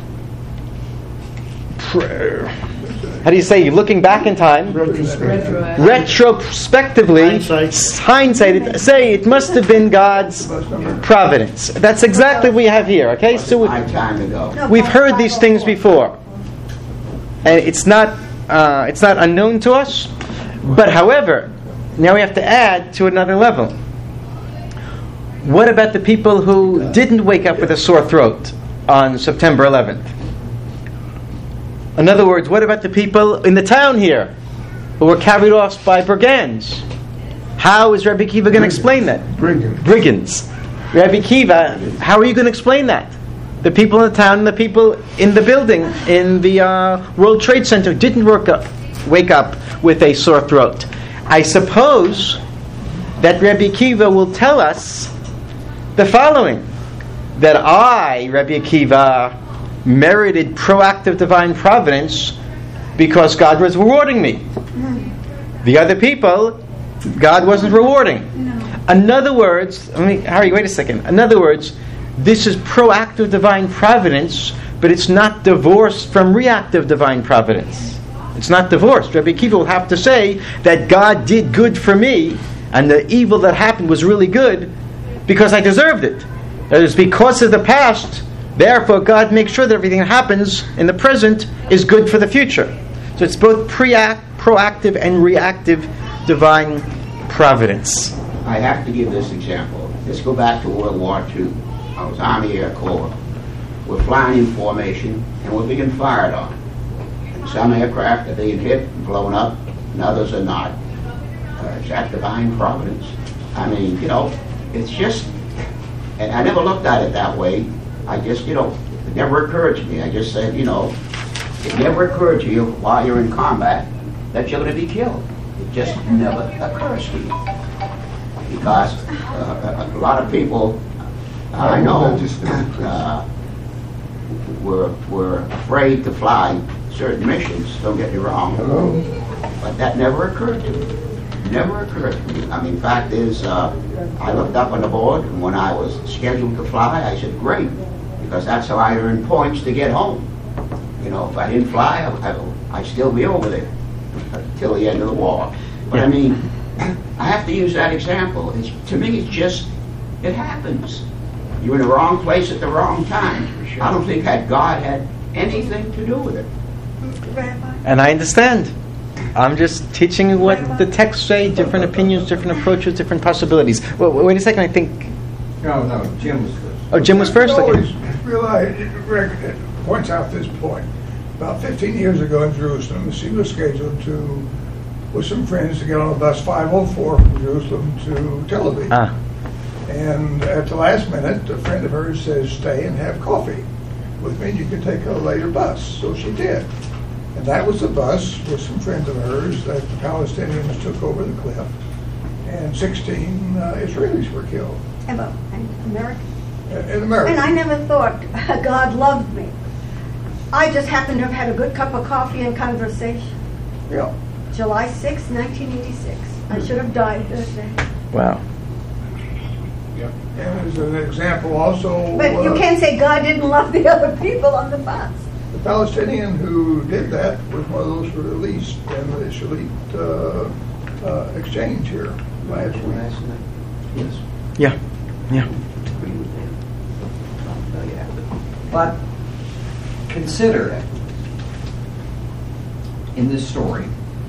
A: pr- how do you say, looking back in time,
K: Retrospectively.
A: retrospectively,
K: Hindsight.
A: hindsight, it, say it must have been God's providence. That's exactly what we have here, okay? So
B: My time ago.
A: we've heard these things before. And it's not uh, it's not unknown to us. But however, now we have to add to another level. What about the people who didn't wake up with a sore throat on September eleventh? In other words, what about the people in the town here who were carried off by brigands? How is Rabbi Akiva going to explain that?
C: Brigands.
A: Brigands. Rabbi Akiva, how are you going to explain that? The people in the town and the people in the building, in the uh, World Trade Center, didn't work up, wake up with a sore throat. I suppose that Rabbi Akiva will tell us the following: that I, Rabbi Akiva, merited proactive divine providence because God was rewarding me. The other people, God wasn't rewarding. In other words, let me, Harry, wait a second. In other words, this is proactive divine providence, but it's not divorced from reactive divine providence. It's not divorced. Rabbi Akiva will have to say that God did good for me, and the evil that happened was really good because I deserved it. That is because of the past. Therefore, God makes sure that everything that happens in the present is good for the future. So it's both pre-act, proactive and reactive divine providence.
B: I have to give this example. Let's go back to World War Two. I was Army Air Corps. We're flying in formation, and we're being fired on. And some aircraft are being hit and blown up, and others are not. Uh, is that divine providence? I mean, you know, it's just, and I never looked at it that way. I just, you know, it never occurred to me. I just said, you know, it never occurred to you while you're in combat that you're going to be killed. It just never occurs to you. Because uh, a, a lot of people, uh, I know, uh, were, were afraid to fly certain missions, don't get me wrong.
C: Hello?
B: But that never occurred to me. Never occurred to me. I mean, fact is, uh, I looked up on the board, and when I was scheduled to fly, I said, great, because that's how I earned points to get home. You know, if I didn't fly, I, I, I'd still be over there until the end of the war. But I mean, I have to use that example. It's, to me, it's just, it happens. You're in the wrong place at the wrong time. I don't think that God had anything to do with it.
A: And I understand. I'm just teaching you what the texts say, different opinions, different approaches, different possibilities. Well, wait a second, I think...
J: No, no, Jim was first.
A: Oh, Jim was first?
H: I always
A: Okay.
H: realize, Rick points out this point. About fifteen years ago in Jerusalem, she was scheduled to, with some friends, to get on a bus five oh four from Jerusalem to Tel Aviv.
A: Ah.
H: And at the last minute, a friend of hers says, stay and have coffee with me, and you can take a later bus. So she did. And that was the bus with some friends of hers that the Palestinians took over the cliff, and sixteen uh, Israelis were killed.
E: Emma, American.
H: In America.
E: And I never thought God loved me. I just happened to have had a good cup of coffee and conversation.
H: Yeah.
E: July sixth, nineteen eighty-six. I should have died that day.
A: Wow.
H: Yeah. And as an example also...
E: But you
H: uh,
E: can't say God didn't love the other people on the bus.
H: The Palestinian who did that was one of those who were released in the Shalit uh, uh, exchange here last week.
B: Yes.
A: Yeah. Yeah.
J: But consider, in this story,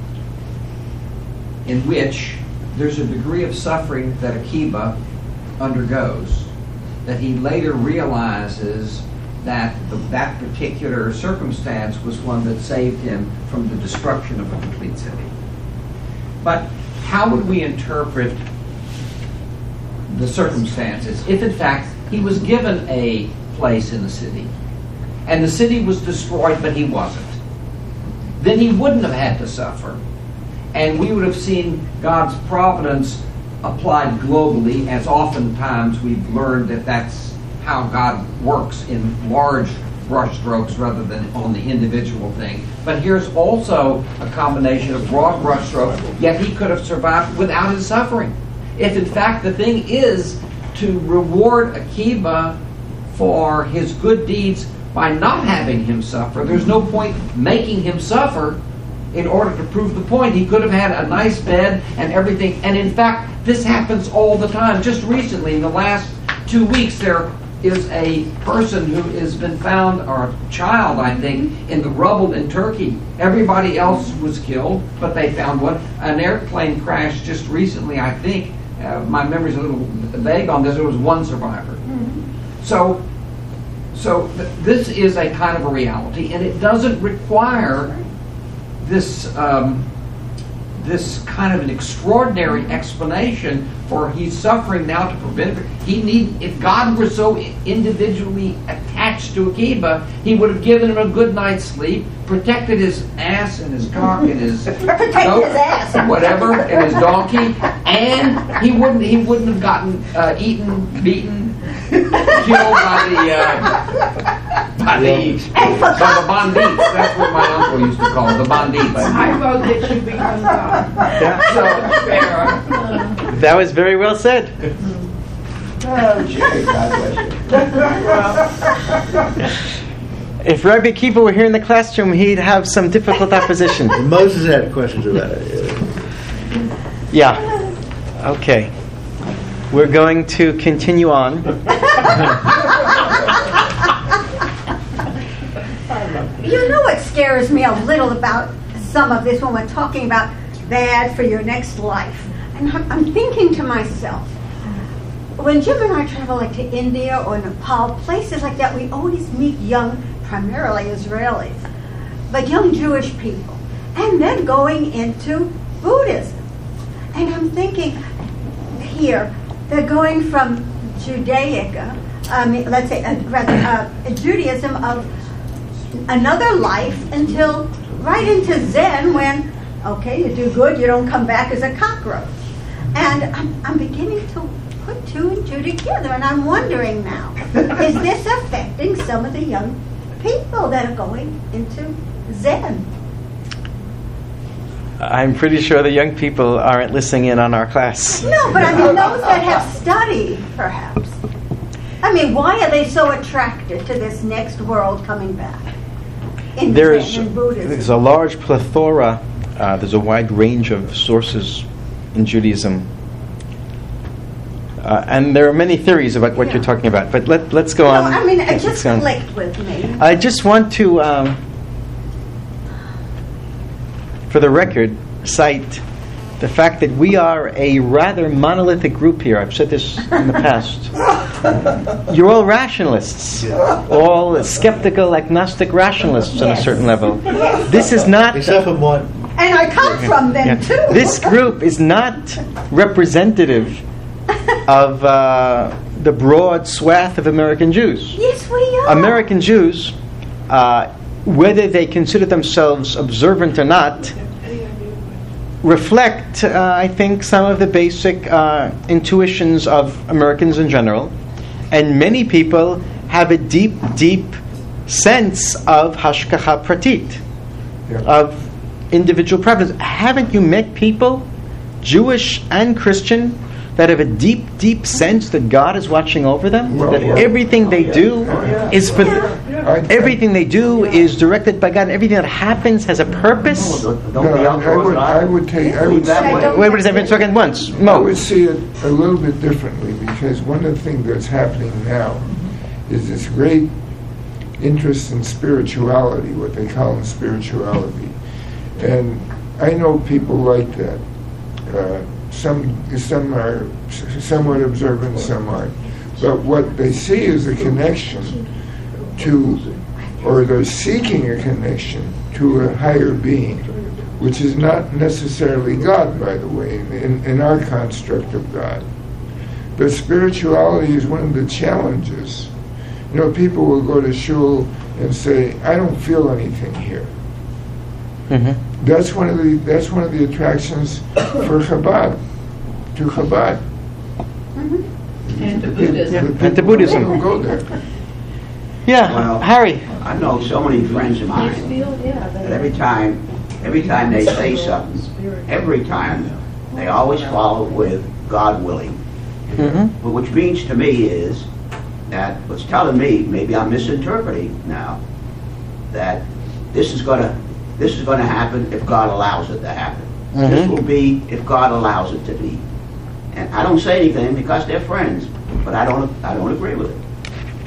J: in which there's a degree of suffering that Akiva undergoes, that he later realizes that the, that particular circumstance was one that saved him from the destruction of a complete city. But how would we interpret the circumstances if, in fact, he was given a place in the city, and the city was destroyed, but he wasn't? Then he wouldn't have had to suffer, and we would have seen God's providence applied globally, as oftentimes we've learned that that's how God works in large brushstrokes rather than on the individual thing. But here's also a combination of broad brushstrokes, yet he could have survived without his suffering. If in fact the thing is to reward Akiva for his good deeds by not having him suffer, there's no point making him suffer in order to prove the point. He could have had a nice bed and everything. And in fact, this happens all the time. Just recently, in the last two weeks, there is a person who has been found, or a child, I think, in the rubble in Turkey. Everybody else was killed, but they found one. An airplane crashed just recently, I think. Uh, my memory's a little vague on this. There was one survivor. Mm-hmm. So, so th- this is a kind of a reality, and it doesn't require this um, this kind of an extraordinary explanation for he's suffering now to prevent it. He need if God were so individually attached to Akiba, he would have given him a good night's sleep, protected his ass and his cock and his goat,
E: his ass.
J: whatever, and his donkey, and he wouldn't he wouldn't have gotten uh, eaten, beaten, killed by the uh, by the by the bandits. That's what my uncle used to call it, the bandits.
F: I vote that you become God.
J: So,
A: That was very well said.
B: Oh, Jerry, God bless you.
A: If Rabbi Akiva were here in the classroom, he'd have some difficult opposition.
K: Moses had questions about it.
A: Yeah. Okay. We're going to continue on.
E: You know what scares me a little about some of this when we're talking about bad for your next life? And I'm, I'm thinking to myself, when Jim and I travel like to India or Nepal, places like that, we always meet young, primarily Israelis, but young Jewish people. And then going into Buddhism. And I'm thinking here, they're going from Judaica, I mean, let's say, uh, rather, uh, Judaism of another life until right into Zen when, okay, you do good, you don't come back as a cockroach. And I'm, I'm beginning to put two and two together, and I'm wondering now, is this affecting some of the young people that are going into Zen?
A: I'm pretty sure the young people aren't listening in on our class.
E: No, but I mean those that have studied, perhaps. I mean, why are they so attracted to this next world coming back? In
A: There's,
E: Zen and Buddhism.
A: there's a large plethora, uh, there's a wide range of sources in Judaism. Uh, and there are many theories about what
E: Yeah.
A: you're talking about. But let, let's go
E: No,
A: on.
E: I mean, it
A: Yes,
E: just
A: let's go on.
E: clicked with me.
A: I just want to, um, for the record, cite the fact that we are a rather monolithic group here. I've said this in the past. You're all rationalists, all skeptical, agnostic rationalists on a
E: Yes.
A: certain level. This is not.
K: Except for one.
E: And I come from them,
A: Yeah.
E: too.
A: This group is not representative of uh, the broad swath of American Jews.
E: Yes, we are.
A: American Jews, uh, whether they consider themselves observant or not, reflect, uh, I think, some of the basic uh, intuitions of Americans in general. And many people have a deep, deep sense of hashgacha pratit,
C: Yeah.
A: of individual preference. Haven't you met people, Jewish and Christian, that have a deep, deep sense that God is watching over them?
C: Well,
A: that
C: yeah.
A: everything they do is for
C: I-
A: everything they do is directed by God. Everything that happens has a purpose.
B: Don't
C: No,
B: be
C: I, I would, I would take, I would,
B: that way.
A: Wait, what does everyone talk at once?
C: I
A: Mo.
C: would see it a little bit differently, because one of the things that's happening now is this great interest in spirituality, what they call in spirituality. And I know people like that. Uh, some some are s- somewhat observant, some aren't. But what they see is a connection to, or they're seeking a connection to a higher being, which is not necessarily God, by the way, in, in our construct of God. But spirituality is one of the challenges. You know, people will go to shul and say, I don't feel anything here.
A: Mm-hmm.
C: That's one of the that's one of the attractions for Chabad, to Chabad.
G: And to Buddhism.
A: And to Buddhism.
C: People go there.
A: Yeah,
B: Well,
A: Harry.
B: I know so many friends of mine that every time, every time they say something, every time, they always follow with God willing.
A: Mm-hmm.
B: But which means to me is that what's telling me, maybe I'm misinterpreting now, that this is gonna this is gonna happen if God allows it to happen. This
A: Mhm.
B: will be if God allows it to be. And I don't say anything because they're friends, but I don't I don't agree with it.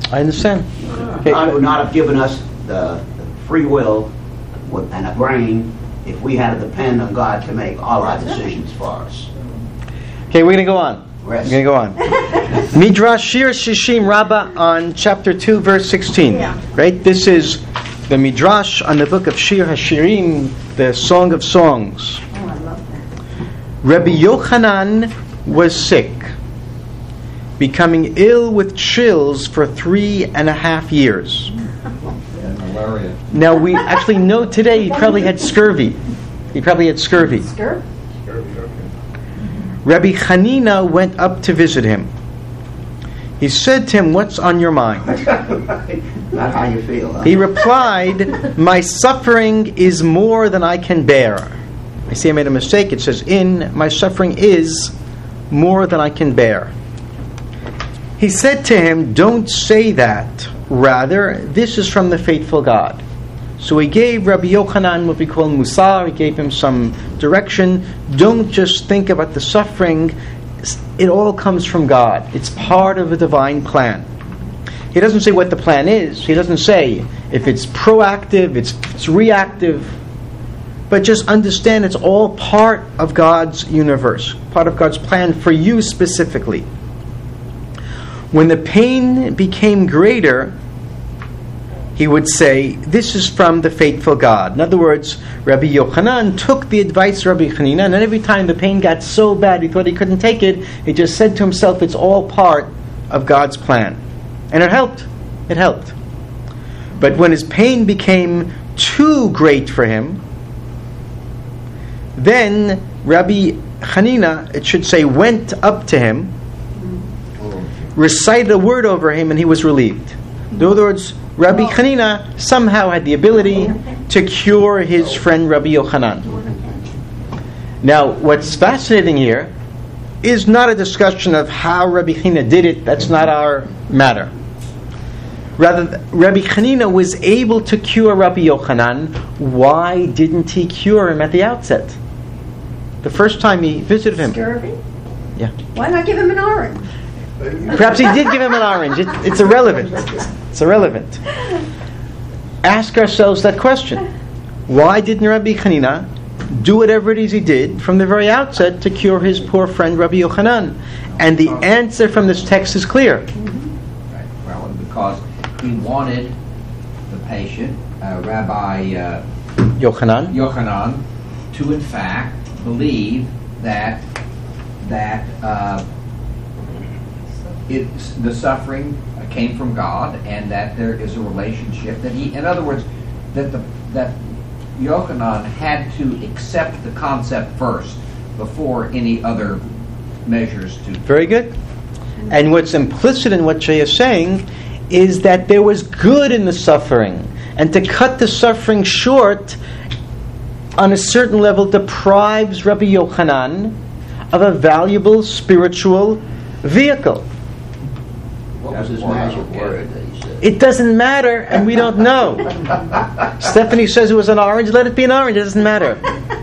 A: I understand. Okay.
B: God would not have given us the free will with- and a brain if we had to depend on God to make all our decisions for us.
A: Okay, we're going to go on.
B: Rest.
A: We're going to go on. Midrash Shir Shishim Rabbah on chapter two, verse sixteen.
E: Yeah.
A: Right? This is the Midrash on the book of Shir HaShirim, the Song of Songs.
E: Oh, I love that.
A: Rabbi Yochanan was sick, becoming ill with chills for three and a half years.
J: And malaria.
A: Now, we actually know today he probably had scurvy. He probably had scurvy.
E: Skirt?
A: Rabbi Hanina went up to visit him. He said to him, "What's on your mind?"
B: Not how you feel, huh?
A: He replied, "My suffering is more than I can bear." I see I made a mistake. It says, "In, my suffering is more than I can bear." He said to him, "Don't say that. Rather, this is from the faithful God." So he gave Rabbi Yochanan what we call musar. He gave him some direction. Don't just think about the suffering. It all comes from God. It's part of a divine plan. He doesn't say what the plan is. He doesn't say if it's proactive, it's, it's reactive. But just understand it's all part of God's universe, part of God's plan for you specifically. When the pain became greater, he would say, "This is from the faithful God." In other words, Rabbi Yochanan took the advice of Rabbi Hanina, and every time the pain got so bad he thought he couldn't take it, he just said to himself, it's all part of God's plan. And it helped. It helped. But when his pain became too great for him, then Rabbi Hanina, it should say, went up to him, recited a word over him, and he was relieved. In other words, Rabbi Hanina somehow had the ability to cure his friend Rabbi Yochanan. Now, what's fascinating here is not a discussion of how Rabbi Hanina did it. That's not our matter. Rather, Rabbi Hanina was able to cure Rabbi Yochanan. Why didn't he cure him at the outset? The first time he visited him.
E: Scurvy?
A: Yeah.
E: Why not give him an orange?
A: Perhaps he did give him an orange. It, it's irrelevant. It's irrelevant. Ask ourselves that question. Why didn't Rabbi Hanina do whatever it is he did from the very outset to cure his poor friend Rabbi Yochanan? And the answer from this text is clear.
J: Right. Well, because he wanted the patient, uh, Rabbi uh,
A: Yochanan.
J: Yochanan, to in fact believe that that uh, it's, the suffering came from God, and that there is a relationship that he, in other words, that the that Yochanan had to accept the concept first before any other measures to.
A: Very good. And what's implicit in what Jay is saying is that there was good in the suffering, and to cut the suffering short on a certain level deprives Rabbi Yochanan of a valuable spiritual vehicle.
B: What was his magic word that he said?
A: It doesn't matter, and we don't know. Stephanie says it was an orange. Let it be an orange. It doesn't matter.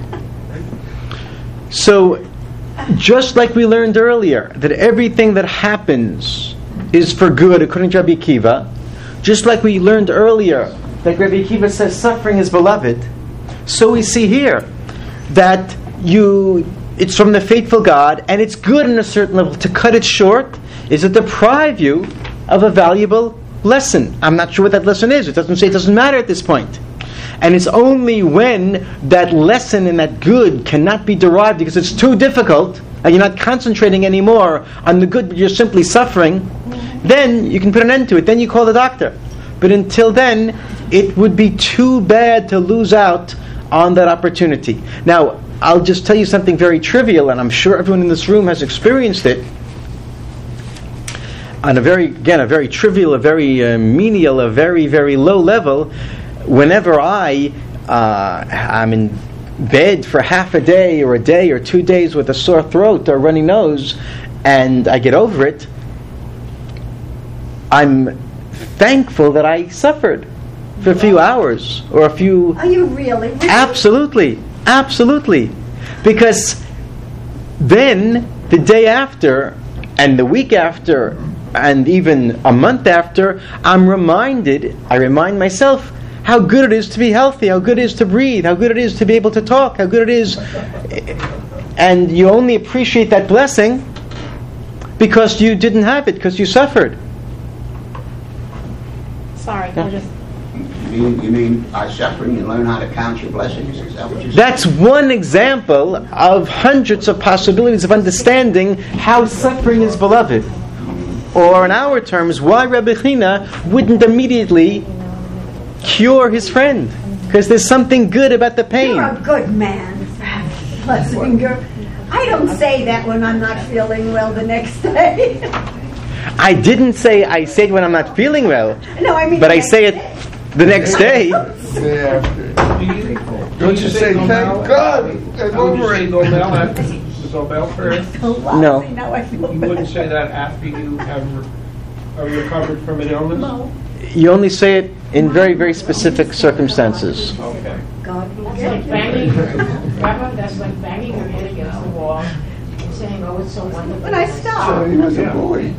A: So, just like we learned earlier, that everything that happens is for good, according to Rabbi Akiva, just like we learned earlier that Rabbi Akiva says suffering is beloved, so we see here that you it's from the faithful God, and it's good in a certain level. To cut it short is to deprive you of a valuable lesson. I'm not sure what that lesson is. It doesn't say it doesn't matter at this point. And it's only when that lesson and that good cannot be derived because it's too difficult, and you're not concentrating anymore on the good, but you're simply suffering, then you can put an end to it. Then you call the doctor. But until then, it would be too bad to lose out on that opportunity. Now, I'll just tell you something very trivial, and I'm sure everyone in this room has experienced it. On a very, again, a very trivial, a very uh, menial, a very, very low level, whenever I, uh, I'm in bed for half a day or a day or two days with a sore throat or runny nose, and I get over it, I'm thankful that I suffered for a few hours or a few...
E: Are you really? really?
A: Absolutely. Absolutely. Because then, the day after, and the week after, and even a month after, I'm reminded, I remind myself how good it is to be healthy, how good it is to breathe, how good it is to be able to talk, how good it is. And you only appreciate that blessing because you didn't have it, because you suffered.
L: Sorry,
A: Yeah.
L: I just...
B: You mean, you mean by suffering you learn how to count your blessings? Is that what you're saying?
A: That's one example of hundreds of possibilities of understanding how suffering is beloved. Or in our terms, why Rebbe China wouldn't immediately cure his friend. Because there's something good about the pain.
E: You're a good man, Plessinger. I don't say that when I'm not feeling well the next day.
A: I didn't say I say it when I'm not feeling well.
E: No, I mean
A: but
E: the
A: I
E: next
A: say it
E: day.
A: the next day.
C: Day after.
D: Do you,
C: Don't you say,
D: Gomel?
C: thank God, I'm
D: Would you
C: over
D: say
C: it.
D: Gomel after the Gomel prayer?
A: No.
E: Now I feel
D: You wouldn't say that after you have re- are recovered from an illness?
E: No.
A: You only say it in very, very specific circumstances.
D: Okay.
E: God will
F: That's
E: get
F: like
E: you.
F: banging, Rabbi, that's like banging your head against the wall and saying, oh, it's so wonderful.
E: When I
C: So
E: stop.
C: he was a bully.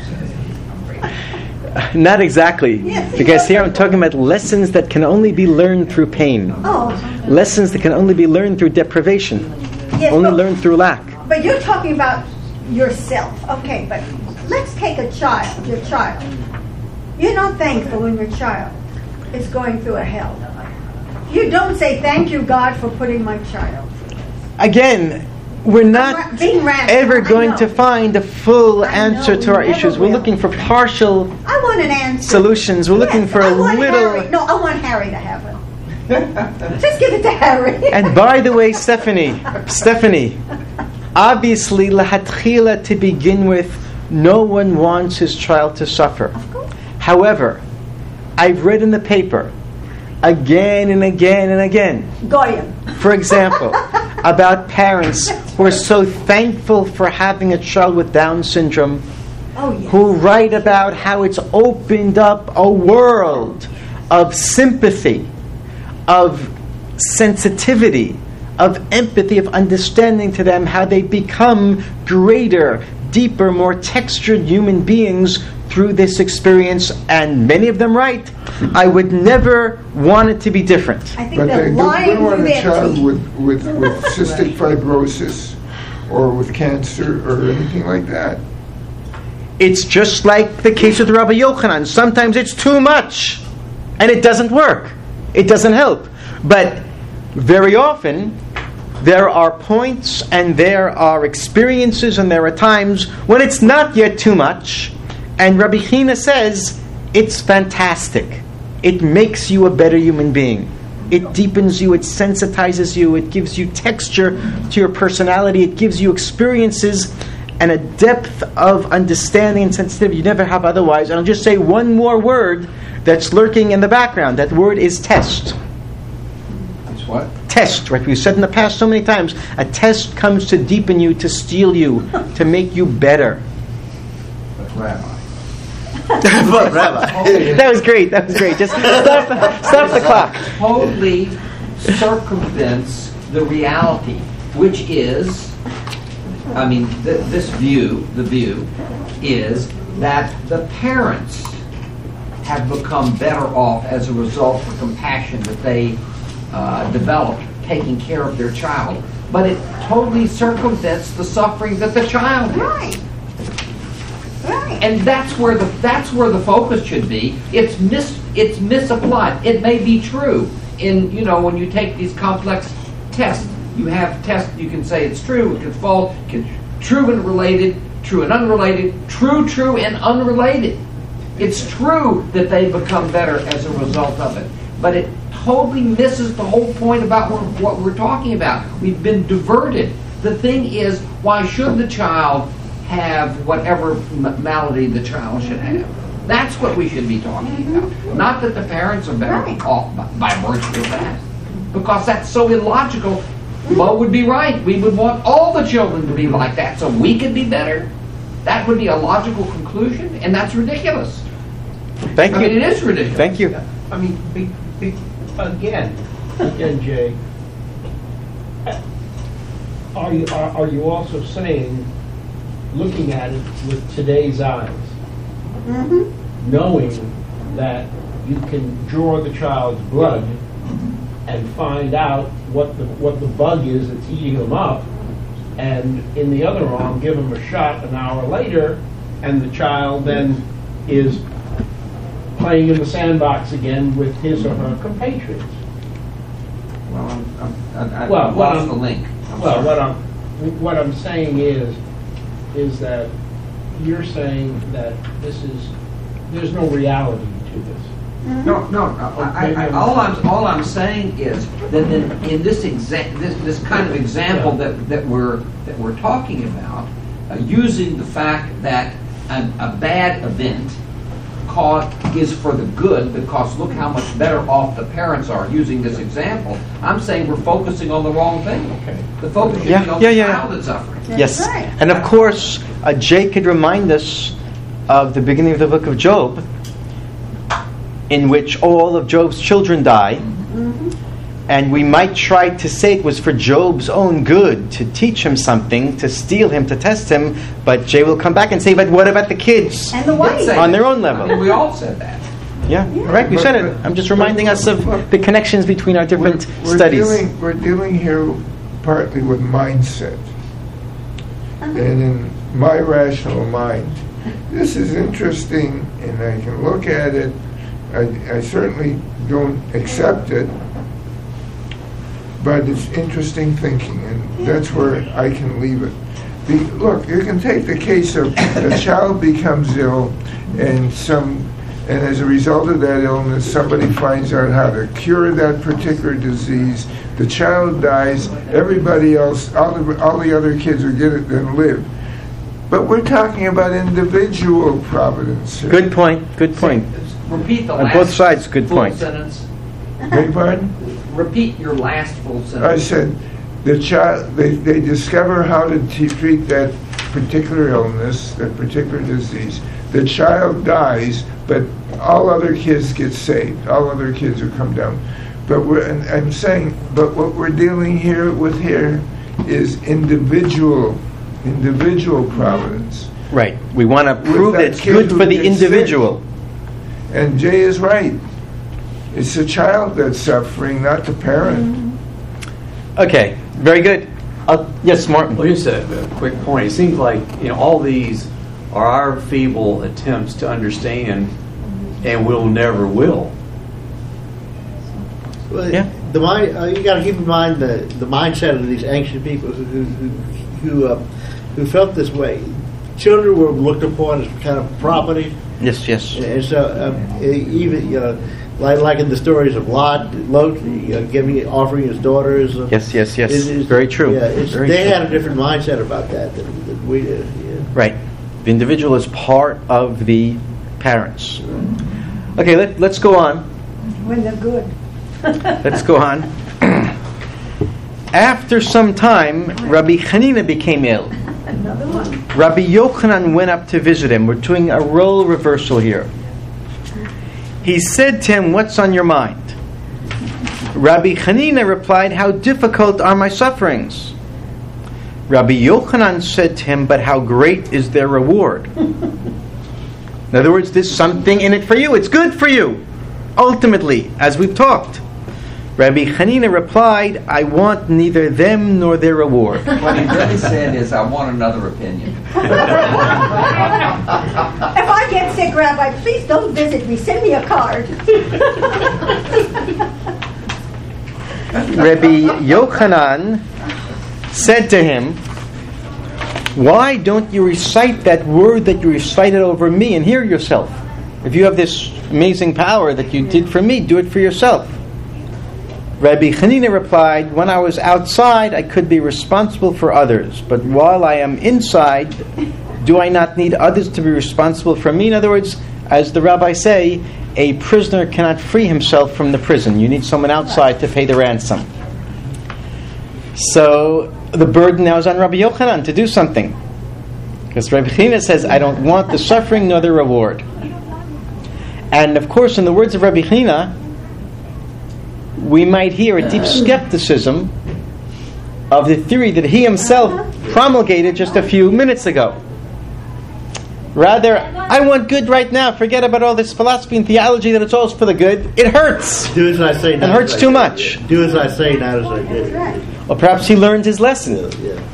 A: Not exactly.
E: Yes,
A: Because here I'm talking about lessons that can only be learned through pain.
E: Oh,
A: Lessons that can only be learned through deprivation.
E: yes,
A: Only
E: but,
A: learned through lack.
E: but you're talking about yourself. Okay, but let's take a child, your child. You're not thankful when your child is going through a hell. You don't say, thank you, God, for putting my child.
A: Again, we're not
E: ra- being rational,
A: ever
E: I
A: going
E: know.
A: to find a full
E: I know,
A: answer
E: we
A: to our
E: never
A: issues. We're
E: will.
A: looking for partial
E: I want an answer.
A: solutions. We're looking
E: Yes,
A: for
E: I
A: a
E: want
A: little...
E: Harry. No, I want Harry to have it. Just give it to Harry.
A: And by the way, Stephanie, Stephanie, obviously, lahatchila, to begin with, no one wants his child to suffer.
E: Of course.
A: However, I've read in the paper again and again and again,
E: Goyim.
A: for example, about parents who are so thankful for having a child with Down syndrome,
E: Oh, yes.
A: who write about how it's opened up a world of sympathy, of sensitivity, of empathy, of understanding to them, how they become greater, deeper, more textured human beings through this experience. And many of them write, I would never want it to be different.
E: I think
C: But
E: they're
C: they
E: lying
C: don't want
E: through
C: a
E: their
C: child
E: teeth.
C: with, with, with cystic fibrosis or with cancer or anything like that.
A: It's just like the case with Rabbi Yochanan. Sometimes it's too much, and it doesn't work. It doesn't help. But very often, there are points and there are experiences and there are times when it's not yet too much, and Rabbi China says, it's fantastic. It makes you a better human being. It deepens you, it sensitizes you, it gives you texture to your personality, it gives you experiences and a depth of understanding and sensitivity you never have otherwise. And I'll just say one more word that's lurking in the background. That word is test.
J: It's what?
A: Test, right? We've said in the past so many times, a test comes to deepen you, to steel you, to make you better.
J: But Rabbi.
A: But Rabbi. That was great, that was great. Just stop the, stop the clock.
J: Totally circumvents the reality, which is, I mean, th- this view, the view, is that the parents have become better off as a result of the compassion that they uh, developed taking care of their child. But it totally circumvents the suffering that the child has.
E: Right. Right.
J: And that's where the that's where the focus should be. It's mis it's misapplied. It may be true in, you know, when you take these complex tests. You have tests. You can say it's true. It can false. It can true and related. True and unrelated. True, true and unrelated. It's true that they become better as a result of it, but it totally misses the whole point about what we're talking about. We've been diverted. The thing is, why should the child have whatever m- malady the child should have? That's what we should be talking about. Not that the parents are better
E: Right.
J: off by, by virtue of that. Because that's so illogical. Mo would be right. We would want all the children to be like that so we could be better. That would be a logical conclusion, and that's ridiculous.
A: Thank
J: I
A: you.
J: mean, it is ridiculous.
A: Thank you.
D: I mean, be, be, again, again, Jay, are you are, are you also saying, looking at it with today's eyes,
E: Mm-hmm.
D: knowing that you can draw the child's blood and find out what the what the bug is that's eating him up, and in the other arm give him a shot an hour later, and the child then is playing in the sandbox again with his or her compatriots.
J: Well, I'm, I'm, I, I
D: Well, what
J: lost
D: I'm-
J: the link. I'm
D: Well,
J: sorry.
D: what I'm what I'm saying is is that you're saying that this is there's no reality to this.
J: No, no. I, I, I, all I'm all I'm saying is that in, in this exa- this this kind of example
D: Yeah.
J: that, that we're that we're talking about, uh, using the fact that a, a bad event cause is for the good, because look how much better off the parents are. Using this example, I'm saying we're focusing on the wrong thing.
D: Okay.
J: The focus should
A: Yeah,
J: be on
A: yeah,
J: the
A: yeah.
J: child that's suffering.
E: That's
A: Yes.
E: right.
A: And of course, uh, Jay could remind us of the beginning of the book of Job, in which all of Job's children die.
E: Mm-hmm.
A: And we might try to say it was for Job's own good, to teach him something, to steel him, to test him. But Jay will come back and say, but what about the kids?
E: And the
J: Did
E: wife.
J: say
A: On
J: that.
A: their own level.
J: I mean, we all said that.
A: Yeah, right, we said it. I'm just reminding us of the connections between our different
C: we're, we're
A: studies.
C: Dealing, we're dealing here partly with mindset. And in my rational mind, this is interesting, and I can look at it. I, I certainly don't accept it, but it's interesting thinking, and that's where I can leave it. The, look, you can take the case of a child becomes ill, and some, and as a result of that illness, somebody finds out how to cure that particular disease. The child dies. Everybody else, all the all the other kids who get it, then live. But we're talking about individual providence here.
A: Good point, good point.
J: Repeat the
A: On
J: last
A: both sides, good
J: full
A: point.
J: sentence.
C: Beg your pardon?
J: Repeat your last full sentence.
C: I said, the child, they, they discover how to t- treat that particular illness, that particular disease. The child dies, but all other kids get saved. All other kids who come down. But we're, and I'm saying, but what we're dealing here with here is individual, individual providence.
A: Right. We want to
C: With
A: prove
C: that
A: that it's
C: kid
A: good
C: who
A: for the
C: gets
A: individual.
C: And Jay is right. It's the child that's suffering, not the parent.
A: Okay, very good. Uh, yes, Martin.
I: Well, just a, a quick point. It seems like, you know, all these are our feeble attempts to understand, and we'll never will.
K: Well,
A: Yeah.
K: The mind, uh, you got to keep in mind the, the mindset of these ancient people who who who who, uh, who felt this way. Children were looked upon as kind of property,
A: Yes, yes.
K: and so uh, even you know, like like in the stories of Lot, Lot, you know, giving offering his daughters. Uh,
A: Yes, yes, yes.
K: it is-
A: Very true.
K: Yeah, it's,
A: Very
K: they
A: true.
K: had a different mindset about that than, than we did. Yeah.
A: Right. The individual is part of the parents. Okay, let, let's go on.
E: When they're good.
A: Let's go on. After some time, Rabbi Hanina became ill.
E: Another one.
A: Rabbi Yochanan went up to visit him. We're doing a role reversal here. He said to him, "What's on your mind?" Rabbi Hanina replied, "How difficult are my sufferings?" Rabbi Yochanan said to him, "But how great is their reward?" In other words, there's something in it for you. It's good for you, ultimately, as we've talked. Rabbi Hanina replied, "I want neither them nor their reward."
J: What he really said is, I want another opinion.
E: If I get sick, Rabbi, please don't visit me. Send me a card.
A: Rabbi Yochanan said to him, "Why don't you recite that word that you recited over me and hear yourself? If you have this amazing power that you did for me, do it for yourself." Rabbi Hanina replied, "When I was outside, I could be responsible for others. But while I am inside, do I not need others to be responsible for me?" In other words, as the rabbis say, a prisoner cannot free himself from the prison. You need someone outside to pay the ransom. So the burden now is on Rabbi Yochanan to do something. Because Rabbi Hanina says, "I don't want the suffering nor the reward." And of course, in the words of Rabbi Hanina, we might hear a deep skepticism of the theory that he himself promulgated just a few minutes ago. Rather, I want good right now. Forget about all this philosophy and theology that it's all for the good. It hurts.
K: Do as I say.
A: It hurts too much.
K: Do as I say, not as I do.
E: That's right.
A: Or perhaps he learned his lesson.
K: Yeah, yeah.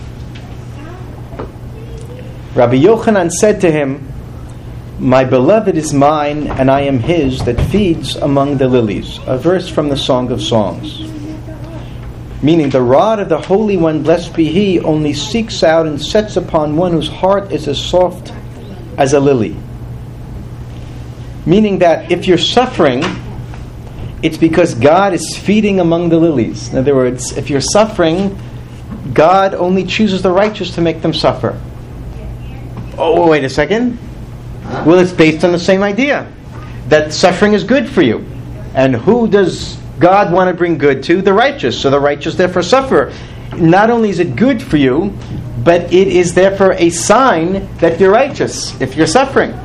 A: Rabbi Yochanan said to him, "My beloved is mine, and I am his that feeds among the lilies." A verse from the Song of Songs. Meaning, the rod of the Holy One, blessed be He, only seeks out and sets upon one whose heart is as soft as a lily. Meaning that if you're suffering, it's because God is feeding among the lilies. In other words, if you're suffering, God only chooses the righteous to make them suffer. Oh, wait a second. Well, it's based on the same idea, that suffering is good for you. And who does God want to bring good to? The righteous. So the righteous therefore suffer. Not only is it good for you, but it is therefore a sign that you're righteous if you're suffering.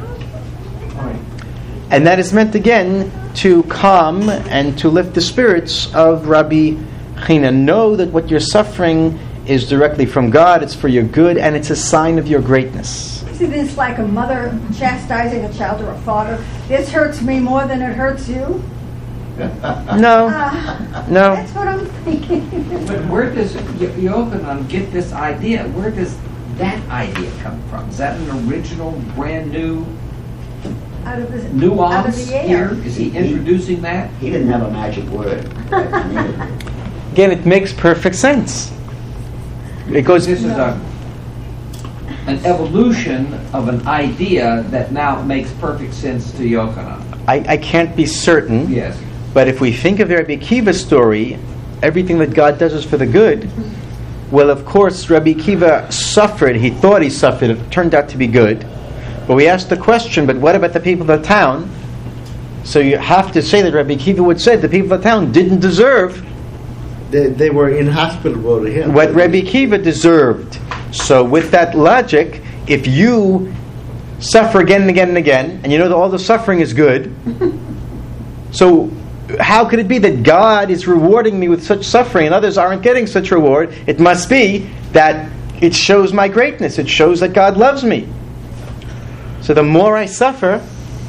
A: And that is meant again to calm and to lift the spirits of Rabbi China. Know that what you're suffering is directly from God, it's for your good, and it's a sign of your greatness.
E: Isn't this like a mother chastising a child or a father? This hurts me more than it hurts you?
A: No.
E: Uh,
A: no.
E: That's what I'm thinking.
J: But where does Yo- Yochanan get this idea? Where does that idea come from? Is that an original, brand new
E: Out of the, out of
J: nuance
E: the air.
J: here? Is he introducing that?
B: He didn't have a magic word.
A: Again, it makes perfect sense. It goes.
J: This is a an evolution of an idea that now makes perfect sense to Yochanan.
A: I, I can't be certain.
J: Yes.
A: But if we think of the Rabbi Akiva story, everything that God does is for the good. Well, of course, Rabbi Akiva suffered. He thought he suffered. It turned out to be good. But we asked the question, but what about the people of the town? So you have to say that Rabbi Akiva would say the people of the town didn't deserve
K: They, they were inhospitable to him.
A: what Rabbi Akiva deserved. So with that logic, if you suffer again and again and again, and you know that all the suffering is good, so how could it be that God is rewarding me with such suffering and others aren't getting such reward? It must be that it shows my greatness. It shows that God loves me. So the more I suffer,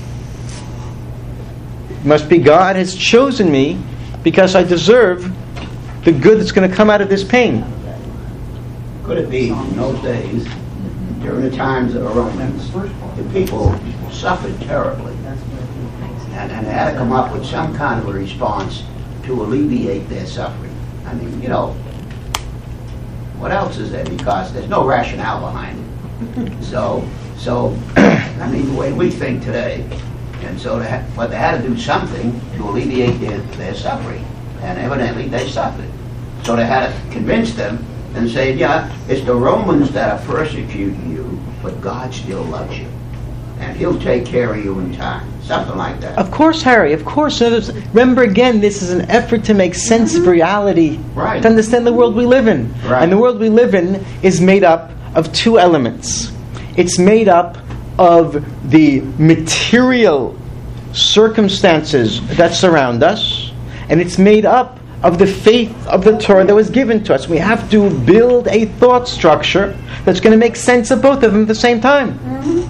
A: it must be God has chosen me because I deserve the good that's going to come out of this pain.
B: Could it be in those days, during the times of the Romans, the people suffered terribly, and, and they had to come up with some kind of a response to alleviate their suffering? I mean, you know, what else is there? Because there's no rationale behind it. So, so I mean, the way we think today, and so they had, but they had to do something to alleviate their, their suffering, and evidently they suffered. So they had to convince them and say, yeah, it's the Romans that are persecuting you, but God still loves you, and He'll take care of you in time. Something like that.
A: Of course, Harry, of course. Remember, again, this is an effort to make sense of reality,
B: Right.
A: to understand the world we live in.
B: Right.
A: And the world we live in is made up of two elements. It's made up of the material circumstances that surround us, and it's made up of the faith of the Torah that was given to us. We have to build a thought structure that's going to make sense of both of them at the same time.
E: Mm-hmm.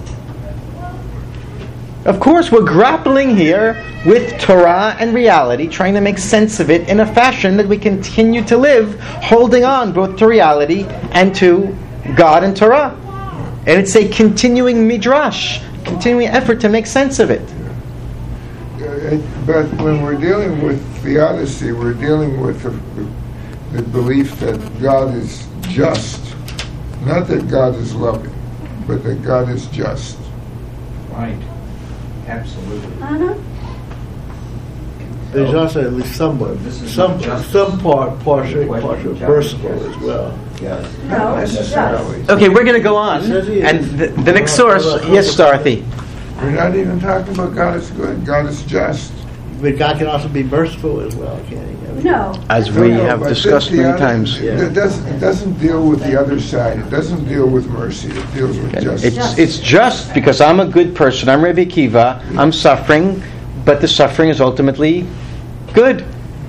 A: Of course, we're grappling here with Torah and reality, trying to make sense of it in a fashion that we continue to live, holding on both to reality and to God and Torah. And it's a continuing midrash, continuing effort to make sense of it.
C: Uh, But when we're dealing with theodicy, we're dealing with the, the belief that God is just. Not that God is loving, but that God is just.
J: Right. Absolutely.
E: Uh-huh.
K: There's also at least somewhat,
J: This is
K: some
J: not just
K: some part partial,
B: Question,
K: partial
B: John.
K: personal as well.
B: Yes.
E: No,
B: Not
E: it's
B: necessarily.
A: Okay, we're going to go on.
K: Says he is.
A: And the, the next source, yes, Dorothy.
C: We're not even talking about God is good. God is just.
K: But God can also be merciful as well, can't he? I mean,
E: No.
A: As we
C: No, no,
A: have
C: but
A: discussed
C: the- the
A: many
C: other-
A: times.
C: It doesn't, it doesn't deal with the other side. It doesn't deal with mercy. It deals with justice.
A: It's it's just because I'm a good person. I'm Rabbi Akiva. I'm suffering, but the suffering is ultimately good.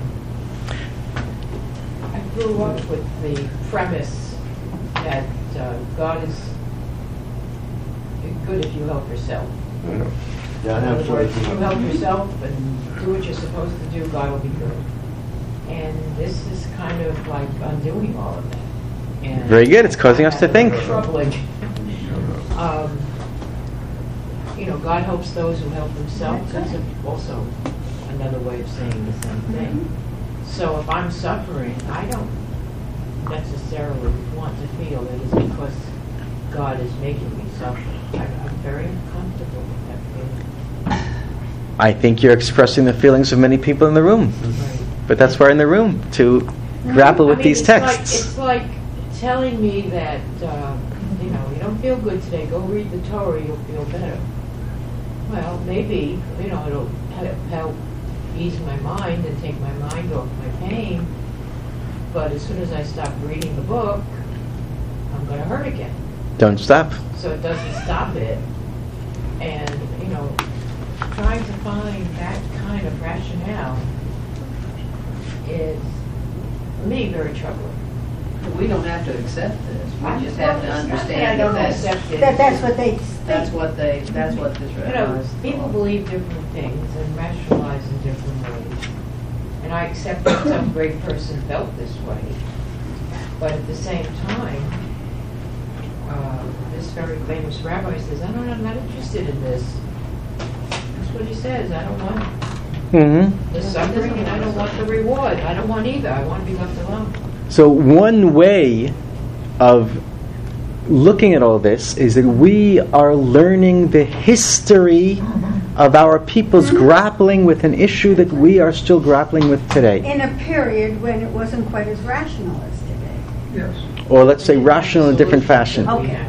F: I grew up with the premise that uh, God is good if you help yourself.
K: Yeah,
F: In other words,
K: absolutely.
F: if you help yourself and do what you're supposed to do, God will be good. And this is kind of like undoing all of that. And
A: Very good. It's causing us to think.
F: Troubling. um, you know, God helps those who help themselves. That's a, also another way of saying the same thing. So if I'm suffering, I don't necessarily want to feel that it's because God is making me suffer. I, I'm very uncomfortable with that feeling.
A: I think you're expressing the feelings of many people in the room.
F: Right.
A: But that's why we're in the room, to grapple with
F: I mean,
A: these
F: it's
A: texts.
F: Like, it's like telling me that, uh, you know, you don't feel good today, go read the Torah, you'll feel better. Well, maybe, you know, it'll help, help ease my mind and take my mind off my pain. But as soon as I stop reading the book, I'm going to hurt again.
A: Don't stop.
F: So it doesn't stop it. And, you know, trying to find that kind of rationale is, for me, very troubling.
G: We don't have to accept this. We just have to
F: I
G: understand
F: don't
G: that
F: accept it.
E: That that's what they
G: that's
E: think.
G: what they, that's what this
F: You know,
G: rationale is.
F: people believe different things and rationalize in different ways. And I accept that some great person felt this way. But at the same time, uh, this very famous rabbi says, I don't, I'm not interested in this. That's what he says. I don't want
A: Mm-hmm.
F: the suffering and I don't want the reward. I don't want either. I want to be left alone.
A: So one way of looking at all this is that we are learning the history of our people's grappling with an issue that we are still grappling with today.
E: In a period when it wasn't quite as rational as today.
H: Yes.
A: Or let's say rational in a different fashion.
E: Okay.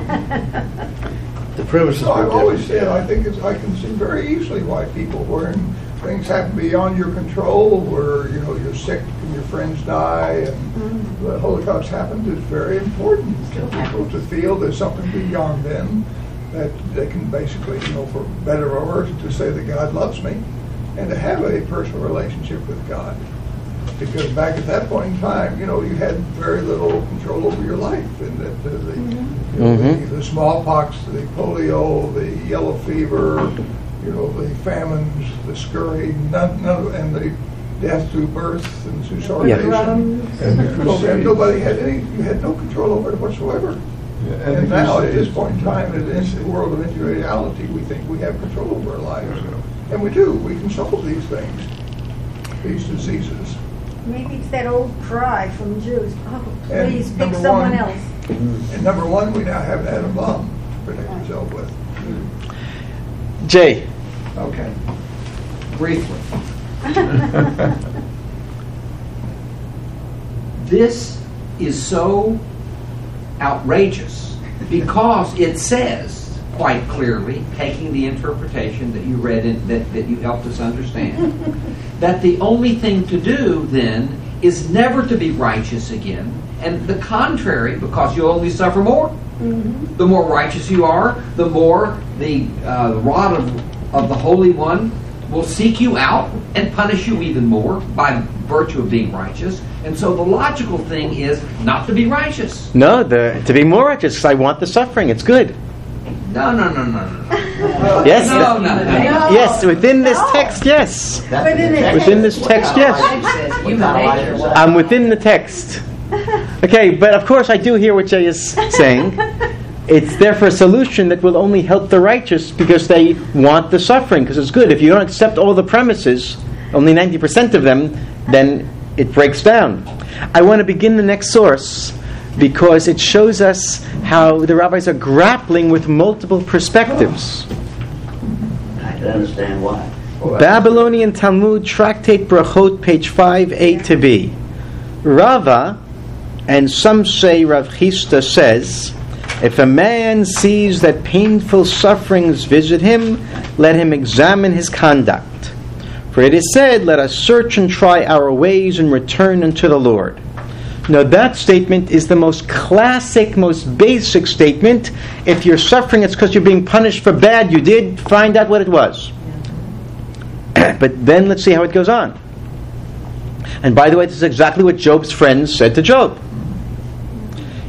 K: The premises
H: So I've
K: were
H: always
K: different.
H: said, I think it's, I can see very easily why people, when things happen beyond your control, where, you know, you're sick and your friends die and the Holocaust happened, it's very important for people to feel there's something beyond them that they can basically, you know, for better or worse, to say that God loves me and to have a personal relationship with God. Because back at that point in time, you know, you had very little control over your life, and that the, the, you know,
A: Mhm.
H: the, the smallpox, the polio, the yellow fever, you know, the famines, the scurry, none, none of, and the death through birth and through starvation. And the crusade, nobody had any, you had no control over it whatsoever. And now, at this point in time, in the world of individuality, we think we have control over our lives. And we do. We can solve these things, these diseases.
E: Maybe it's that old cry from Jews, oh,
H: And
E: please pick
H: number
E: someone
H: one-
E: else.
H: And number one, we now have an atom bomb to protect yourself with.
A: Jay.
J: Okay. Briefly. This is so outrageous because it says quite clearly, taking the interpretation that you read in, that, that you helped us understand, that the only thing to do then is never to be righteous again, and the contrary, because you'll only suffer more.
E: Mm-hmm.
J: The more righteous you are, the more the uh, rod of, of the Holy One will seek you out and punish you even more by virtue of being righteous. And so the logical thing is not to be righteous.
A: No, the, to be more righteous, because I want the suffering. It's good.
J: No, no, no, no, no.
A: Yes.
J: No, no, no.
A: Yes, within this text, yes.
E: Within the
A: Within this text, yes. I'm within the text. Okay, but of course I do hear what Jay is saying. It's there for a solution that will only help the righteous because they want the suffering, because it's good. If you don't accept all the premises, only ninety percent of them, then it breaks down. I want to begin the next source because it shows us how the rabbis are grappling with multiple perspectives.
B: I can understand why.
A: Babylonian Talmud, Tractate Brachot, page five A to B. Rava, and some say Rav Chisda, says, if a man sees that painful sufferings visit him, let him examine his conduct. For it is said, let us search and try our ways and return unto the Lord. Now that statement is the most classic, most basic statement. If you're suffering, it's because you're being punished for bad you did. Find out what it was. But then let's see how it goes on. And by the way, this is exactly what Job's friends said to Job.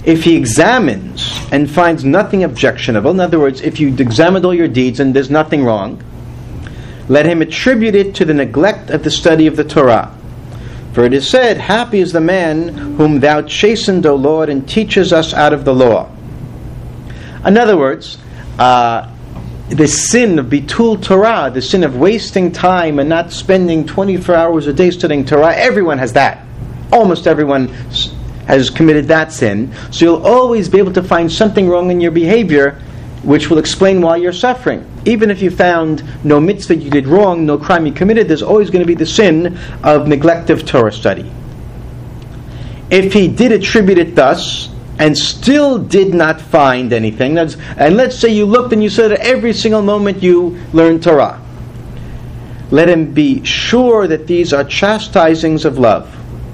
A: If he examines and finds nothing objectionable, in other words, if you examined all your deeds and there's nothing wrong, let him attribute it to the neglect of the study of the Torah. For it is said, happy is the man whom thou chastened, O Lord, and teaches us out of the law. In other words, uh, the sin of bitul Torah, the sin of wasting time and not spending twenty-four hours a day studying Torah, everyone has that. Almost everyone has committed that sin. So you'll always be able to find something wrong in your behavior which will explain why you're suffering. Even if you found no mitzvah you did wrong, no crime you committed, there's always going to be the sin of neglect of Torah study. If he did attribute it thus, and still did not find anything, and let's say you looked and you saw that every single moment you learned Torah, let him be sure that these are chastisings of love.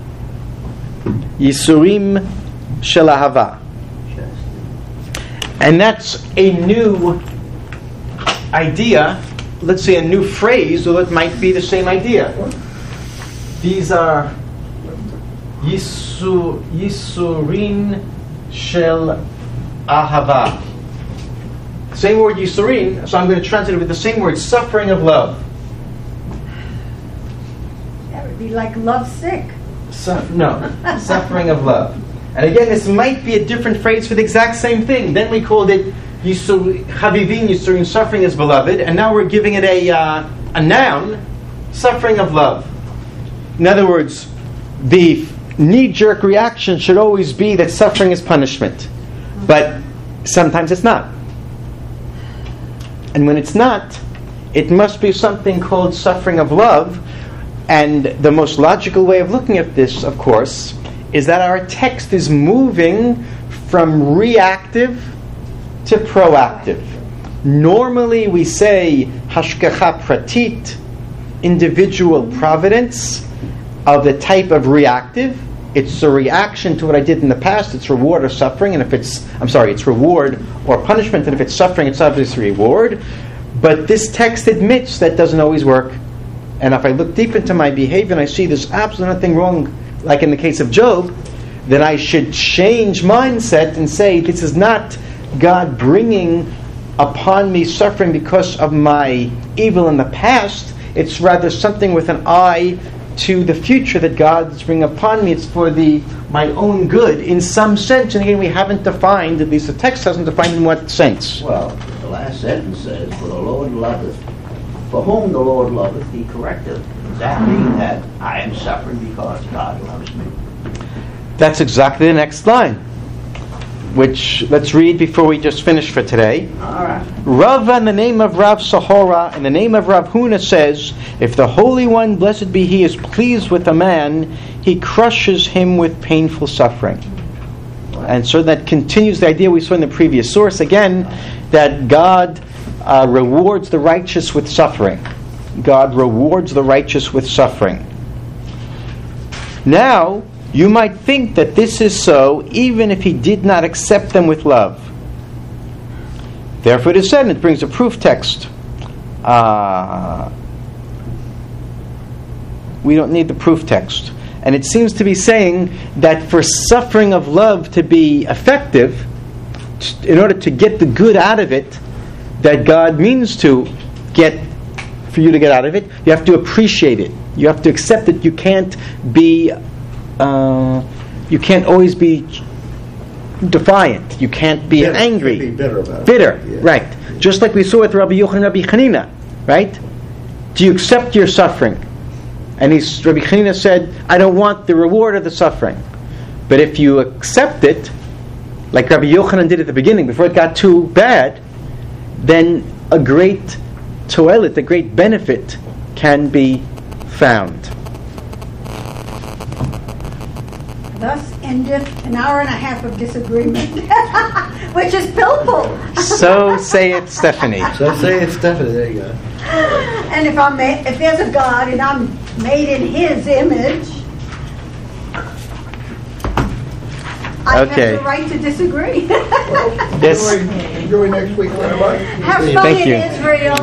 A: Yisurim shel ahava. And that's a new idea, let's say a new phrase, or it might be the same idea. These are Yisu, Yisurin shel ahava. Same word Yisurin, so I'm going to translate it with the same word, suffering of love.
E: That would be like love sick.
A: Suff- no, suffering of love. And again, this might be a different phrase for the exact same thing. Then we called it Yisur, Chavivin Yisurin, suffering is beloved, and now we're giving it a uh, a noun, suffering of love. In other words, the knee-jerk reaction should always be that suffering is punishment. But sometimes it's not. And when it's not, it must be something called suffering of love. And the most logical way of looking at this, of course, is that our text is moving from reactive to proactive. Normally we say hashgacha pratit, individual providence, of the type of reactive. It's a reaction to what I did in the past. It's reward or suffering. And if it's, I'm sorry, it's reward or punishment. And if it's suffering, it's obviously reward. But this text admits that doesn't always work. And if I look deep into my behavior and I see there's absolutely nothing wrong, like in the case of Job, then I should change mindset and say, this is not God bringing upon me suffering because of my evil in the past. It's rather something with an eye to the future that God is bringing upon me. It's for the my own good in some sense. And again, we haven't defined, at least the text hasn't defined in what sense.
B: Well, the last sentence says, for the Lord loveth, for whom the Lord loveth, he correcteth. Does that mean that I am suffering because God loves me?
A: That's exactly the next line, which let's read before we just finish for today.
B: All right.
A: Rava, in the name of Rav Sahora, in the name of Rav Huna, says, if the Holy One, blessed be He, is pleased with a man, He crushes him with painful suffering. And so that continues the idea we saw in the previous source, again, that God uh, rewards the righteous with suffering. God rewards the righteous with suffering. Now, you might think that this is so even if He did not accept them with love. Therefore it is said, and it brings a proof text. Uh, we don't need the proof text. And it seems to be saying that for suffering of love to be effective, in order to get the good out of it, that God means to get, for you to get out of it, you have to appreciate it. You have to accept it. You can't be Uh, you can't always be defiant. You can't be
K: bitter.
A: angry.
K: Can't be bitter about it.
A: Bitter,
K: Yeah.
A: right. Just like we saw with Rabbi Yochanan and Rabbi Chanina, right? Do you accept your suffering? And he's, Rabbi Chanina said, I don't want the reward of the suffering. But if you accept it, like Rabbi Yochanan did at the beginning, before it got too bad, then a great toilet, a great benefit can be found.
E: Thus endeth an hour and a half of disagreement, which is pilpul.
A: So say it, Stephanie.
K: So say it, Stephanie. There you go.
E: And if I'm made, if there's a God and I'm made in His image, I
A: Okay.
E: have the right to disagree.
H: Well,
A: Yes.
H: enjoy, enjoy next week, everybody.
E: Have fun
A: Thank
E: in
A: you.
E: Israel.